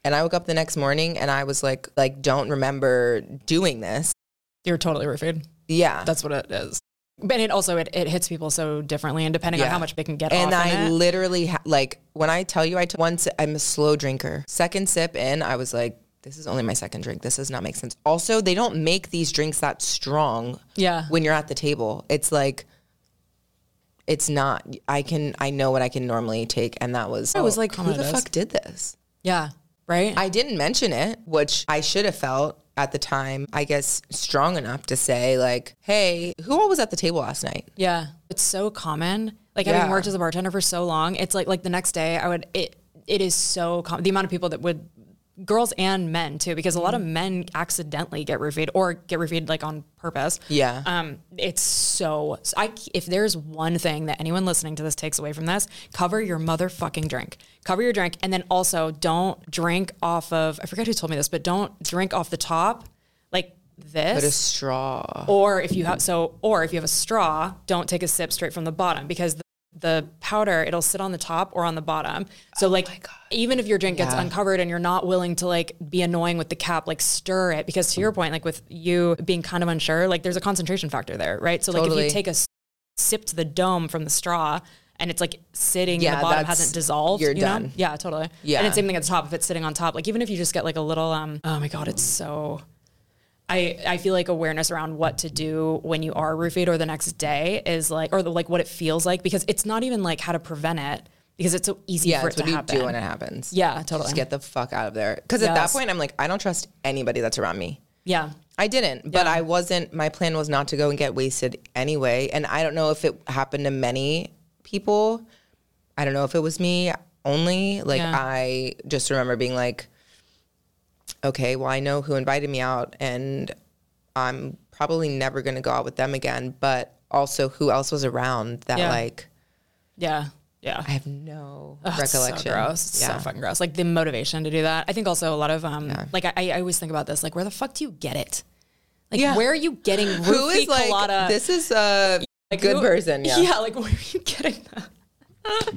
And I woke up the next morning and I was like, like, don't remember doing this. You're totally roofied. Yeah. That's what it is. But it also, it, it hits people so differently and depending Yeah. on how much they can get And off I in it. literally, ha- like, when I tell you I took one sip, I'm a slow drinker. Second sip in, I was like, this is only my second drink. This does not make sense. Also, they don't make these drinks that strong Yeah. when you're at the table. It's like, it's not, I can, I know what I can normally take. And that was, I was like, who the it is. fuck did this? Yeah. Right? I didn't mention it, which I should have felt at the time, I guess, strong enough to say like, hey, who all was at the table last night? Yeah. It's so common. Like Yeah. having worked as a bartender for so long, it's like, like the next day I would, it, it is so common. The amount of people that would, girls and men too, because a lot of men accidentally get roofied or get roofied like on purpose. Yeah. Um, it's so, I, if there's one thing that anyone listening to this takes away from this, cover your motherfucking drink. Cover your drink. And then also don't drink off of, I forget who told me this, but don't drink off the top like this. Put a straw. Or if you have, so, or if you have a straw, don't take a sip straight from the bottom because the, the powder, it'll sit on the top or on the bottom. So like, even if your drink gets Yeah. uncovered and you're not willing to like be annoying with the cap, like stir it because to your point, like with you being kind of unsure, like there's a concentration factor there, right? So like if Totally. you take a s- sip to the dome from the straw and it's like sitting Yeah, and the bottom that's- hasn't dissolved, you're you know? done. Yeah, totally. Yeah. And it's same thing at the top if it's sitting on top. Like even if you just get like a little, um, oh my God, it's so... I, I feel like awareness around what to do when you are roofied or the next day is like, or the, like what it feels like, because it's not even like how to prevent it because it's so easy Yeah, for it it's to what you happen. do when it happens. Yeah, totally. Just get the fuck out of there. Because at that Yes. point, I'm like, I don't trust anybody that's around me. Yeah. I didn't, but Yeah. I wasn't, my plan was not to go and get wasted anyway. And I don't know if it happened to many people. I don't know if it was me only. Like, Yeah. I just remember being like, okay, well, I know who invited me out and I'm probably never going to go out with them again. But also, who else was around that, Yeah. like, Yeah. Yeah. I have no Ugh, it's recollection. So gross. It's Yeah. so fucking gross. Like the motivation to do that. I think also a lot of, um, like I, I always think about this, like where the fuck do you get it? Like Yeah. where are you getting roofie Who is like, colada? this is a Like, good who- person. Yeah. Yeah. Like where are you getting that?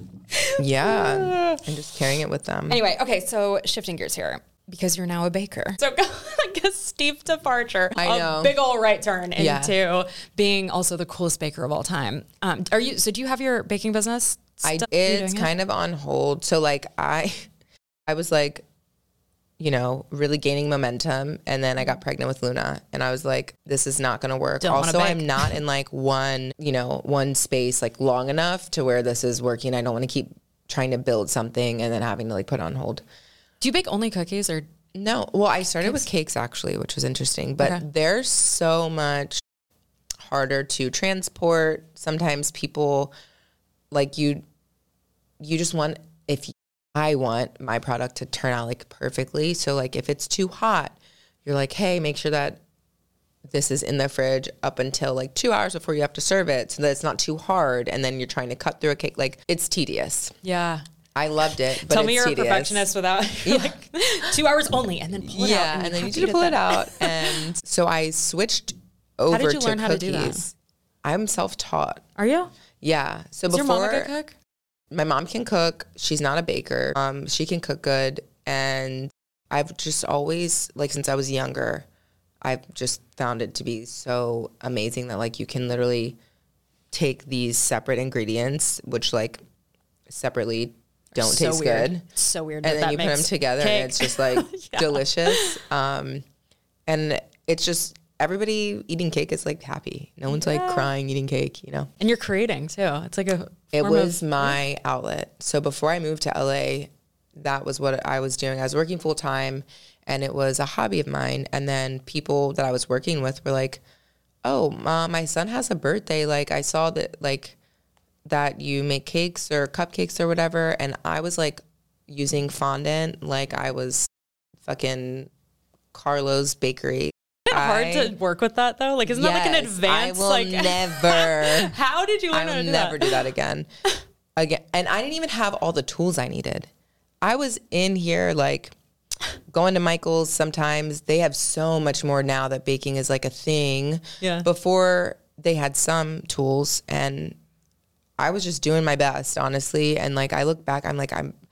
Yeah. And just carrying it with them. Anyway, okay, so shifting gears here because you're now a baker. So like a steep departure, I know. a big old right turn into Yeah. being also the coolest baker of all time. Um, are you? So do you have your baking business? I still- are you it's doing it? kind of on hold. So like I I was like, you know, really gaining momentum and then I got pregnant with Luna and I was like, this is not gonna work. Don't wanna Also, bake. I'm not in like one, you know, one space like long enough to where this is working. I don't want to keep trying to build something and then having to like put it on hold. Do you bake only cookies or? No. Well, I started with cakes actually, which was interesting, but Okay. they're so much harder to transport. Sometimes people like you, you just want, if I want my product to turn out like perfectly. So like if it's too hot, you're like, hey, make sure that this is in the fridge up until like two hours before you have to serve it so that it's not too hard. And then you're trying to cut through a cake. Like it's tedious. Yeah. I loved it, but Tell it's me you're tedious. a perfectionist without like two hours only, and then pull it out. Yeah, and, you then you have need to to eat pull it then. out. And so I switched over did you to learn how to do that? cookies. I'm self-taught. Are you? Yeah. So Is your before mom a good cook? my mom can cook, she's not a baker. Um, she can cook good, and I've just always like since I was younger, I've just found it to be so amazing that like you can literally take these separate ingredients, which like separately don't So taste weird. good. So weird. And that then that you put them makes together cake. and it's just like Yeah. delicious. Um, and it's just everybody eating cake is like happy. No one's like crying eating cake, you know? And you're creating too. It's like a. It form was of- my outlet. So before I moved to L A, that was what I was doing. I was working full time and it was a hobby of mine. And then people that I was working with were like, oh, Mom, my son has a birthday. Like I saw that like that you make cakes or cupcakes or whatever. And I was like using fondant like I was fucking Carlo's Bakery. Is it hard I- to work with that though? Like, isn't that like an Yes, advanced? I will like, never. how did you learn I how to will do never that? do that again. Again, and I didn't even have all the tools I needed. I was in here like going to Michael's sometimes. They have so much more now that baking is like a thing. Yeah. Before they had some tools and I was just doing my best, honestly. And like I look back, I'm like, I'm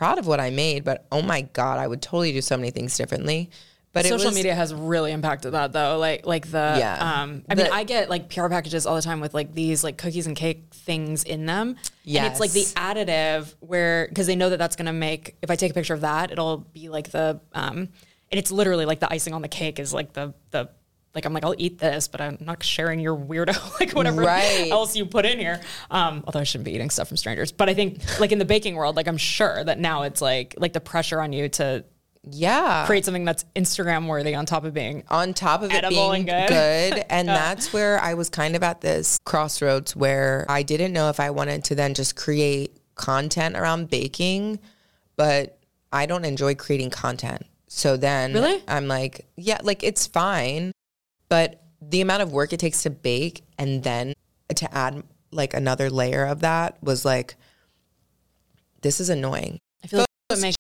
proud of what I made, but oh my God, I would totally do so many things differently. But social it was, media has really impacted that though. Like, like the, yeah. um, I The- mean, I get like P R packages all the time with like these like cookies and cake things in them. Yes. And it's like the additive where, cause they know that that's going to make, if I take a picture of that, it'll be like the, um, and it's literally like the icing on the cake is like the, the, like, I'm like, I'll eat this, but I'm not sharing your weirdo, like whatever Right. else you put in here. Um, although I shouldn't be eating stuff from strangers, but I think like in the baking world, like I'm sure that now it's like, like the pressure on you to yeah. create something that's Instagram worthy on top of being on top of it edible being and good. good. And that's where I was kind of at this crossroads where I didn't know if I wanted to then just create content around baking, but I don't enjoy creating content. So then Really? I'm like, yeah, like it's fine, but the amount of work it takes to bake and then to add like another layer of that was like, this is annoying. I feel like it makes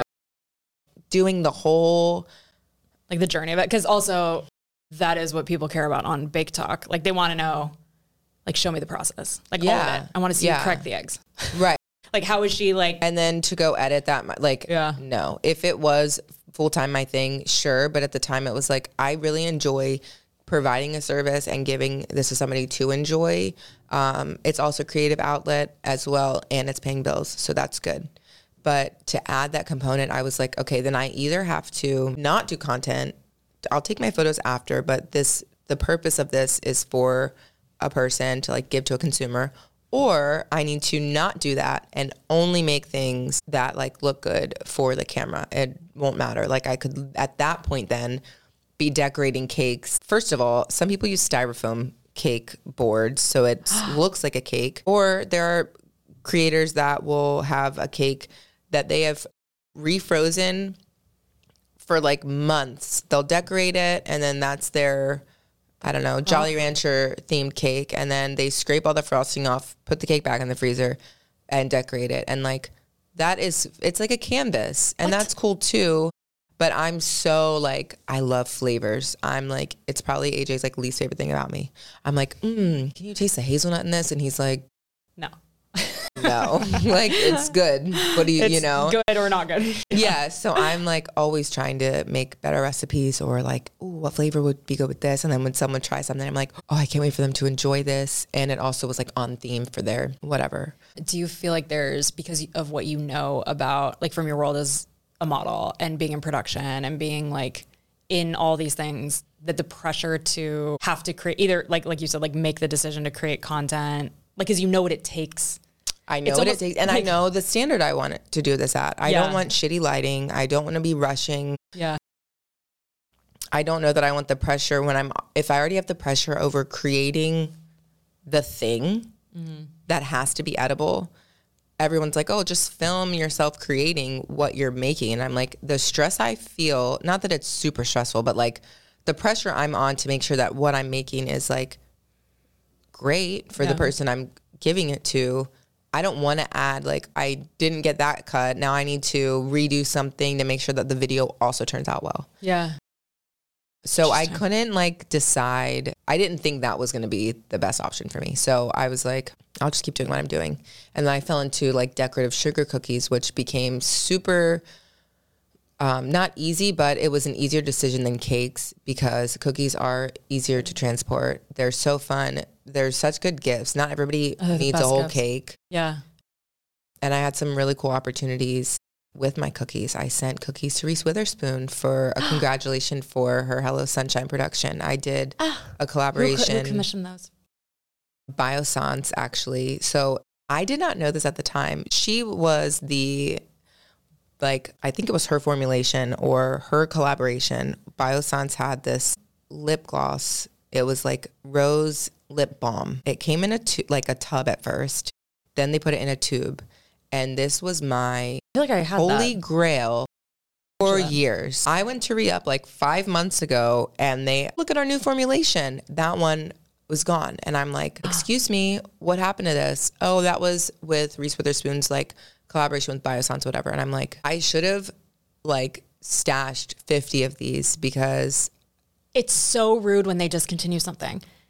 Doing the whole like the journey of it. Cause also that is what people care about on Bake Talk. Like they want to know, like, show me the process. Like all Yeah. of it. I want to see Yeah. you crack the eggs. right. Like how is she like, And then to go edit that, mu- like, Yeah. no. If it was full time my thing, sure. But at the time, it was like I really enjoy providing a service and giving this to somebody to enjoy. Um, it's also a creative outlet as well, and it's paying bills, so that's good. But to add that component, I was like, okay, then I either have to not do content. I'll take my photos after, but this the purpose of this is for a person to like give to a consumer. Or I need to not do that and only make things that like look good for the camera. It won't matter. Like I could at that point then be decorating cakes. First of all, some people use styrofoam cake boards so it looks like a cake. Or there are creators that will have a cake that they have refrozen for like months. They'll decorate it and then that's their, I don't know, Jolly Rancher themed cake. And then they scrape all the frosting off, put the cake back in the freezer and decorate it. And like, that is, it's like a canvas and that's cool too. But I'm so like, I love flavors. I'm like, it's probably A J's like least favorite thing about me. I'm like, mm, can you taste the hazelnut in this? And he's like, no, no, like it's good. What do you, it's you know? good or not good. Yeah. So I'm like always trying to make better recipes or like, ooh, what flavor would be good with this? And then when someone tries something, I'm like, oh, I can't wait for them to enjoy this. And it also was like on theme for their whatever. Do you feel like there's, because of what you know about, like from your world as a model and being in production and being like in all these things, that the pressure to have to create either like, like you said, like make the decision to create content, like, cause you know what it takes. I know It's what almost it takes. And like- I know the standard I want it to do this at. I Yeah. don't want shitty lighting. I don't want to be rushing. Yeah. I don't know that I want the pressure when I'm, if I already have the pressure over creating the thing Mm-hmm. that has to be edible, everyone's like, oh, just film yourself creating what you're making. And I'm like, the stress I feel, not that it's super stressful, but like the pressure I'm on to make sure that what I'm making is like great for Yeah. the person I'm giving it to. I don't want to add like, I didn't get that cut. Now I need to redo something to make sure that the video also turns out well. Yeah. So I couldn't like decide. I didn't think that was going to be the best option for me. So I was like, I'll just keep doing what I'm doing. And then I fell into like decorative sugar cookies, which became super, um, not easy, but it was an easier decision than cakes because cookies are easier to transport. They're so fun. They're such good gifts. Not everybody Oh, they're the needs a best whole gifts. cake. Yeah. And I had some really cool opportunities with my cookies. I sent cookies to Reese Witherspoon for a congratulation for her Hello Sunshine production. I did a Who, co- collaboration. who commissioned those? Biossance, actually. So I did not know this at the time. She was the, like, I think it was her formulation or her collaboration. Biossance had this lip gloss. It was like rose lip balm. It came in a tu- like a tub at first. Then they put it in a tube. And this was my I feel like I had holy that. grail for Yeah. years. I went to re-up like five months ago and they look at our new formulation. That one was gone. And I'm like, excuse me, what happened to this? Oh, that was with Reese Witherspoon's like collaboration with Biossance, whatever. And I'm like, I should have like stashed fifty of these because It's so rude when they discontinue something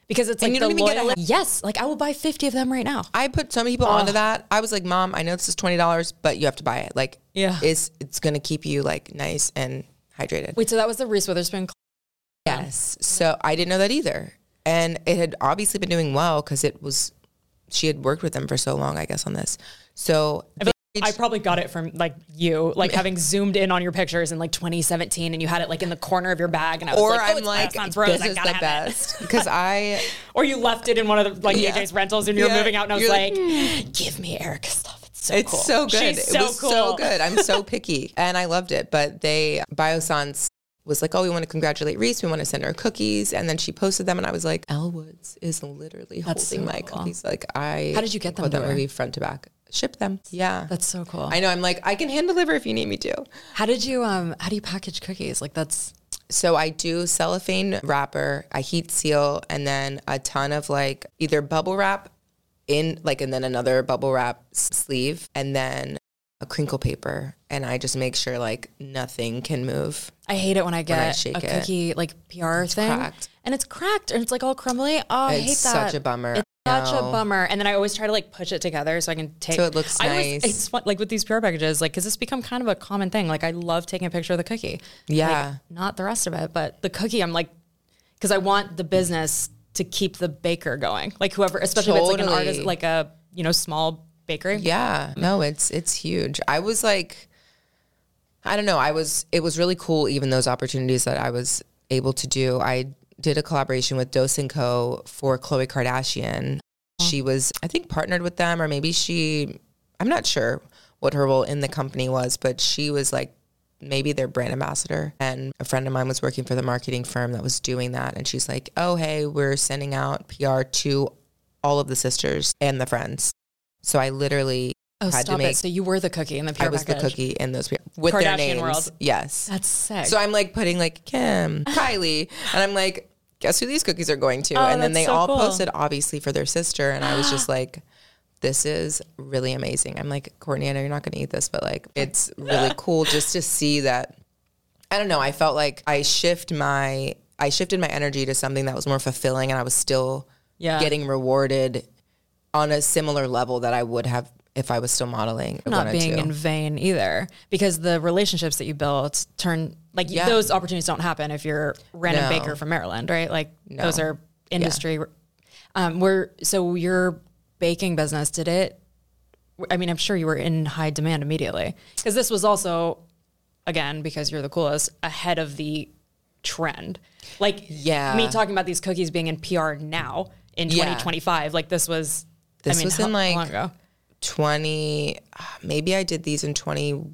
Because it's And like you the don't even get a- loyal, yes, like I will buy fifty of them right now. I put so many people onto that. I was like, Mom, I know this is twenty dollars, but you have to buy it. Like, Yeah. it's, it's going to keep you like nice and hydrated. Wait, so that was the Reese Witherspoon? Yes. So I didn't know that either. And it had obviously been doing well because it was, she had worked with them for so long, I guess, on this. So I, feel like I probably got it from like you, like having zoomed in on your pictures in like twenty seventeen and you had it like in the corner of your bag and I was or like, oh, I'm it's like, Renaissance Rose, this I is gotta the have best. Because I, it. Or you left it in one of the like Yeah. A J's rentals and you were Yeah. moving out and I was You're like, like, give me Erica stuff. It's so it's cool. so good. She's it so was cool. so good. I'm so picky. And I loved it. But they, Biossance was like, oh, we want to congratulate Reese. We want to send her cookies. And then she posted them and I was like, Elle Woods is literally That's holding so my cool. cookies. Like I. How did you get them put to that her? movie front to back. Ship them. Yeah. That's so cool. I know. I'm like, I can hand deliver if you need me to. How did you, um, how do you package cookies? Like that's, So I do cellophane wrapper, I heat seal, and then a ton of like either bubble wrap in like, and then another bubble wrap s- sleeve, and then a crinkle paper. And I just make sure like nothing can move. I hate it when I get shake a it. cookie like P R thing cracked. and it's cracked and it's like all crumbly. Oh, I It's hate that. such a bummer. It's such a No. bummer. And then I always try to like push it together so I can take. So it looks I always- nice. It's fun, like with these P R packages, like because it's become kind of a common thing. Like I love taking a picture of the cookie. Yeah. Like, not the rest of it, but the cookie. I'm like, because I want the business to keep the baker going. Like whoever, especially if it's like an Totally. artist, like a you know small bakery. Yeah. No, it's it's huge. I was like, I don't know. I was, it was really cool, even those opportunities that I was able to do. I did a collaboration with Dos and Co for Khloe Kardashian. She was, I think, partnered with them, or maybe she, I'm not sure what her role in the company was, but she was like maybe their brand ambassador. And a friend of mine was working for the marketing firm that was doing that. And she's like, oh, hey, we're sending out P R to all of the sisters and the friends. So I literally Oh, had to stop make, it. So you were the cookie in the P R I was package. the cookie in those with their Kardashian names. world. Yes. That's sick. So I'm like putting like Kim, Kylie, and I'm like, guess who these cookies are going to? Oh, and then that's they so all cool. posted obviously for their sister. And I was just like, this is really amazing. I'm like, Courtney, I know you're not going to eat this, but like, it's really cool just to see that. I don't know. I felt like I shift my, I shifted my energy to something that was more fulfilling, and I was still Yeah. getting rewarded on a similar level that I would have if I was still modeling. I not wanted being to. in vain either, because the relationships that you built turn like Yeah. those opportunities don't happen if you're random No. baker from Maryland, right? Like No. those are industry. Um, where so your baking business, did it? I mean, I'm sure you were in high demand immediately, because this was also, again, because you're the coolest, ahead of the trend. Like Yeah. me talking about these cookies being in P R now in Yeah. twenty twenty-five, like this was. This I mean, was how in like long ago? twenty, maybe I did these in twenty-one.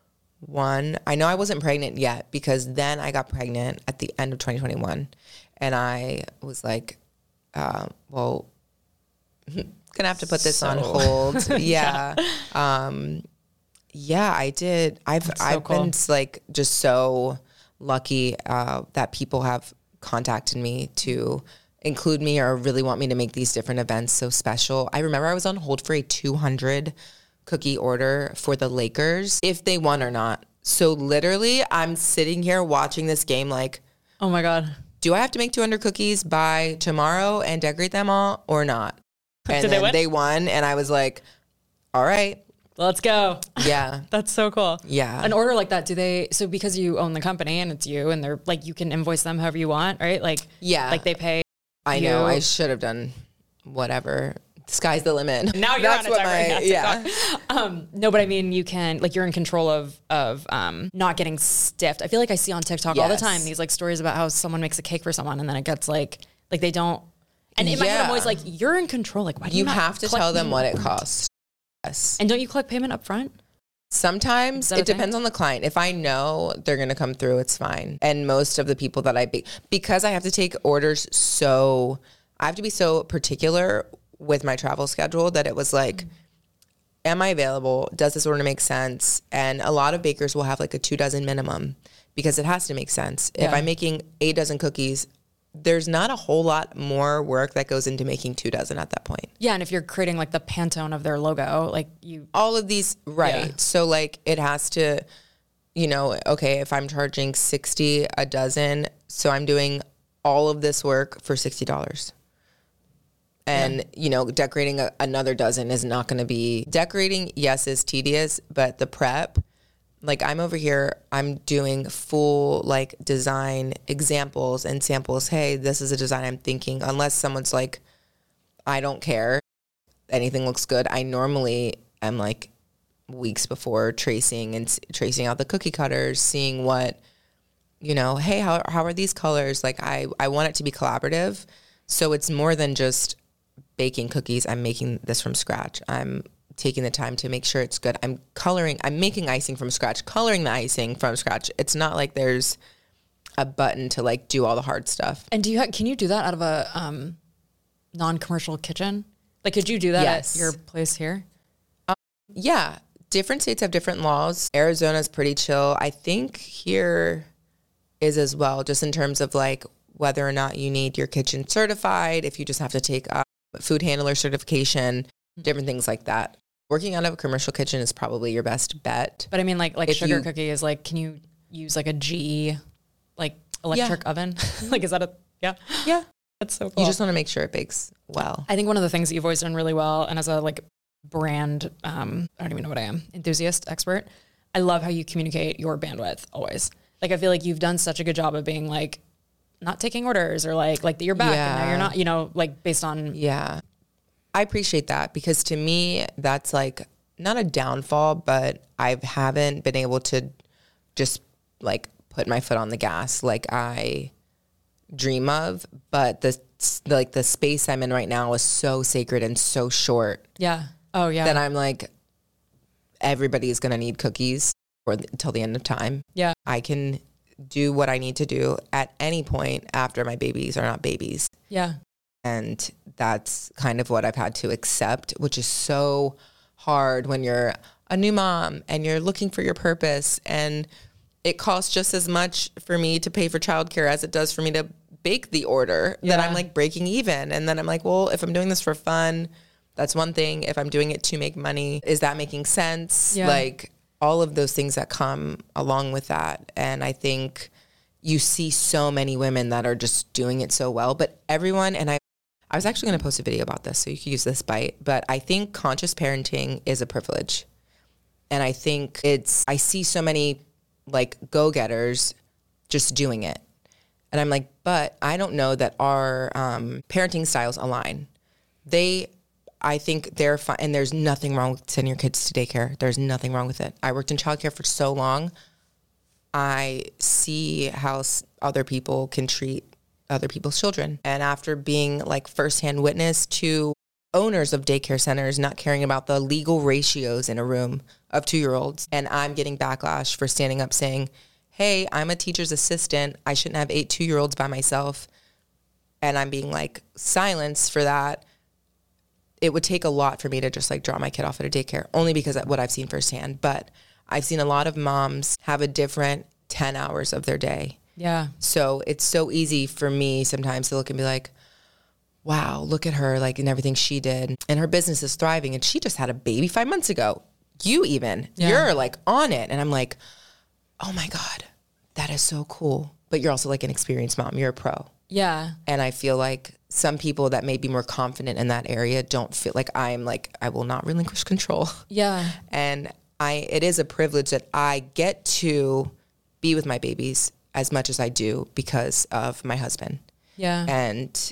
I know I wasn't pregnant yet, because then I got pregnant at the end of twenty twenty-one. And I was like, uh, well, gonna have to put this on So- hold. Yeah. Um, yeah, I did. I've, so I've cool. been like just so lucky uh, that people have contacted me to include me or really want me to make these different events so special. I remember I was on hold for a two hundred cookie order for the Lakers, if they won or not. So literally I'm sitting here watching this game like, Oh my God. do I have to make two hundred cookies by tomorrow and decorate them all or not? And Did they then win? they won, and I was like, all right. Let's go. Yeah. That's so cool. Yeah. An order like that, do they, so because you own the company and it's you and they're like, you can invoice them however you want, right? Like, Yeah. like they pay. I you. know. I should have done whatever. Sky's the limit. Now you're That's on a what timer. my, Yeah, yeah. Um, no, but I mean, you can, like, you're in control of, of, um, not getting stiffed. I feel like I see on TikTok all the Yes. time, these like stories about how someone makes a cake for someone and then it gets like, like they don't, and in my head, I'm Yeah. always like, you're in control. Like, why do you, You not have to collect tell them payment what it up front? costs. Yes. And don't you collect payment up front? Sometimes that a it thing? depends on the client. If I know they're going to come through, it's fine. And most of the people that I be, because I have to take orders so, I have to be so particular with my travel schedule that it was like, Mm-hmm. am I available? Does this order make sense? And a lot of bakers will have like a two dozen minimum because it has to make sense. If Yeah. I'm making eight dozen cookies, there's not a whole lot more work that goes into making two dozen at that point. Yeah. And if you're creating like the Pantone of their logo, like you, All of these, right. Yeah. So like it has to, you know, okay, if I'm charging sixty a dozen, so I'm doing all of this work for sixty dollars. And, Yeah. you know, decorating a, another dozen is not going to be, decorating, yes, is tedious, but the prep, like I'm over here, I'm doing full like design examples and samples. Hey, this is a design I'm thinking, unless someone's like, I don't care, anything looks good. I normally am like weeks before tracing and s- tracing out the cookie cutters, seeing what, you know, hey, how how are these colors? Like I, I want it to be collaborative. So it's more than just baking cookies. I'm making this from scratch. I'm taking the time to make sure it's good. I'm coloring, I'm making icing from scratch, coloring the icing from scratch. It's not like there's a button to like do all the hard stuff. And do you ha- can you do that out of a um, non-commercial kitchen? Like, could you do that Yes. at your place here? Yeah. Different states have different laws. Arizona's pretty chill. I think here is as well, just in terms of like whether or not you need your kitchen certified, if you just have to take a food handler certification, different things like that. Working out of a commercial kitchen is probably your best bet. But I mean, like, like If sugar you- cookie is like, can you use like a G E, like electric oven? Like, is that a, yeah? Yeah. That's so cool. You just want to make sure it bakes well. I think one of the things that you've always done really well, and as a like brand, um, I don't even know what I am, enthusiast, expert, I love how you communicate your bandwidth always. Like, I feel like you've done such a good job of being like, not taking orders or like, like that you're back and now Yeah. you're not, you know, like based on, Yeah. I appreciate that because to me, that's like not a downfall, but I haven't been able to just like put my foot on the gas like I dream of. But the like the space I'm in right now is so sacred and so short yeah. Oh yeah. that I'm like, everybody's going to need cookies for until the end of time. yeah. I can do what I need to do at any point after my babies are not babies. Yeah. And that's kind of what I've had to accept, which is so hard when you're a new mom and you're looking for your purpose. And it costs just as much for me to pay for childcare as it does for me to bake the order that Yeah. I'm like breaking even. And then I'm like, well, if I'm doing this for fun, that's one thing. If I'm doing it to make money, is that making sense? Yeah. Like all of those things that come along with that. And I think you see so many women that are just doing it so well, but everyone, and I, I was actually going to post a video about this, so you could use this bite, but I think conscious parenting is a privilege. And I think it's, I see so many like go-getters just doing it. And I'm like, but I don't know that our um, parenting styles align. They, I think they're fine. And there's nothing wrong with sending your kids to daycare. There's nothing wrong with it. I worked in childcare for so long. I see how s- other people can treat other people's children. And after being like firsthand witness to owners of daycare centers not caring about the legal ratios in a room of two-year-olds, and I'm getting backlash for standing up saying, hey, I'm a teacher's assistant. I shouldn't have eight two-year-olds by myself. And I'm being like silenced for that. It would take a lot for me to just like drop my kid off at a daycare, only because of what I've seen firsthand. But I've seen a lot of moms have a different ten hours of their day. Yeah. So it's so easy for me sometimes to look and be like, wow, look at her, like, and everything she did. And her business is thriving. And she just had a baby five months ago. You even, Yeah. you're like on it. And I'm like, oh my God, that is so cool. But you're also like an experienced mom. You're a pro. Yeah. And I feel like some people that may be more confident in that area don't feel like I'm like, I will not relinquish control. Yeah. And I, it is a privilege that I get to be with my babies as much as I do because of my husband. Yeah. And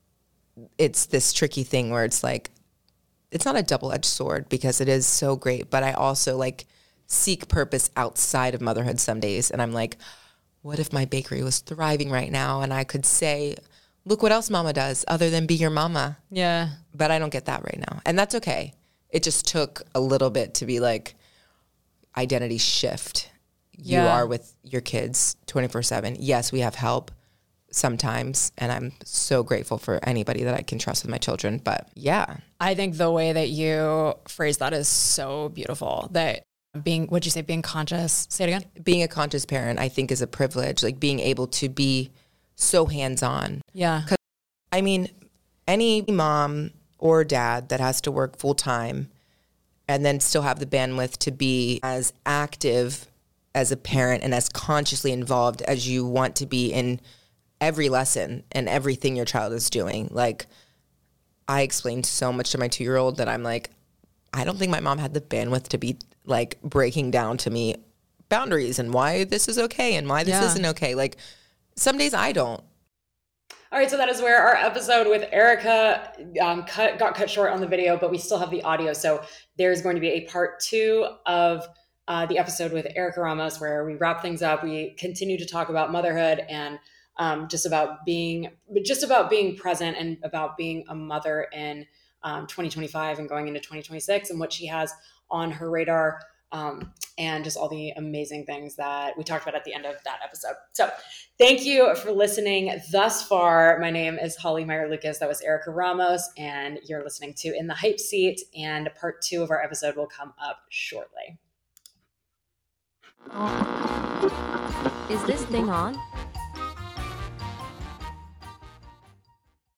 it's this tricky thing where it's like, it's not a double-edged sword because it is so great, but I also like seek purpose outside of motherhood some days. And I'm like, what if my bakery was thriving right now and I could say, look what else mama does other than be your mama. Yeah. But I don't get that right now. And that's okay. It just took a little bit to be like, identity shift. You Yeah. are with your kids twenty-four seven. Yes, we have help sometimes. And I'm so grateful for anybody that I can trust with my children. But yeah. I think the way that you phrase that is so beautiful. That being, what'd you say, being conscious? Say it again. Being a conscious parent, I think, is a privilege. Like being able to be so hands-on. Yeah. I mean, any mom or dad that has to work full time and then still have the bandwidth to be as active as a parent and as consciously involved as you want to be in every lesson and everything your child is doing. Like, I explained so much to my two-year-old that I'm like, I don't think my mom had the bandwidth to be like breaking down to me boundaries and why this is okay and why this Yeah. isn't okay. Like some days I don't. All right, so that is where our episode with Erica um, cut, got cut short on the video, but we still have the audio. So there's going to be a part two of uh, the episode with Erica Ramos where we wrap things up. We continue to talk about motherhood and um, just about being just about being present and about being a mother in um, twenty twenty-five and going into twenty twenty-six and what she has on her radar. Um, and just all the amazing things that we talked about at the end of that episode. So thank you for listening thus far. My name is Holly Meyer Lucas. That was Erica Ramos, and you're listening to In the Hype Seat, and part two of our episode will come up shortly. Is this thing on?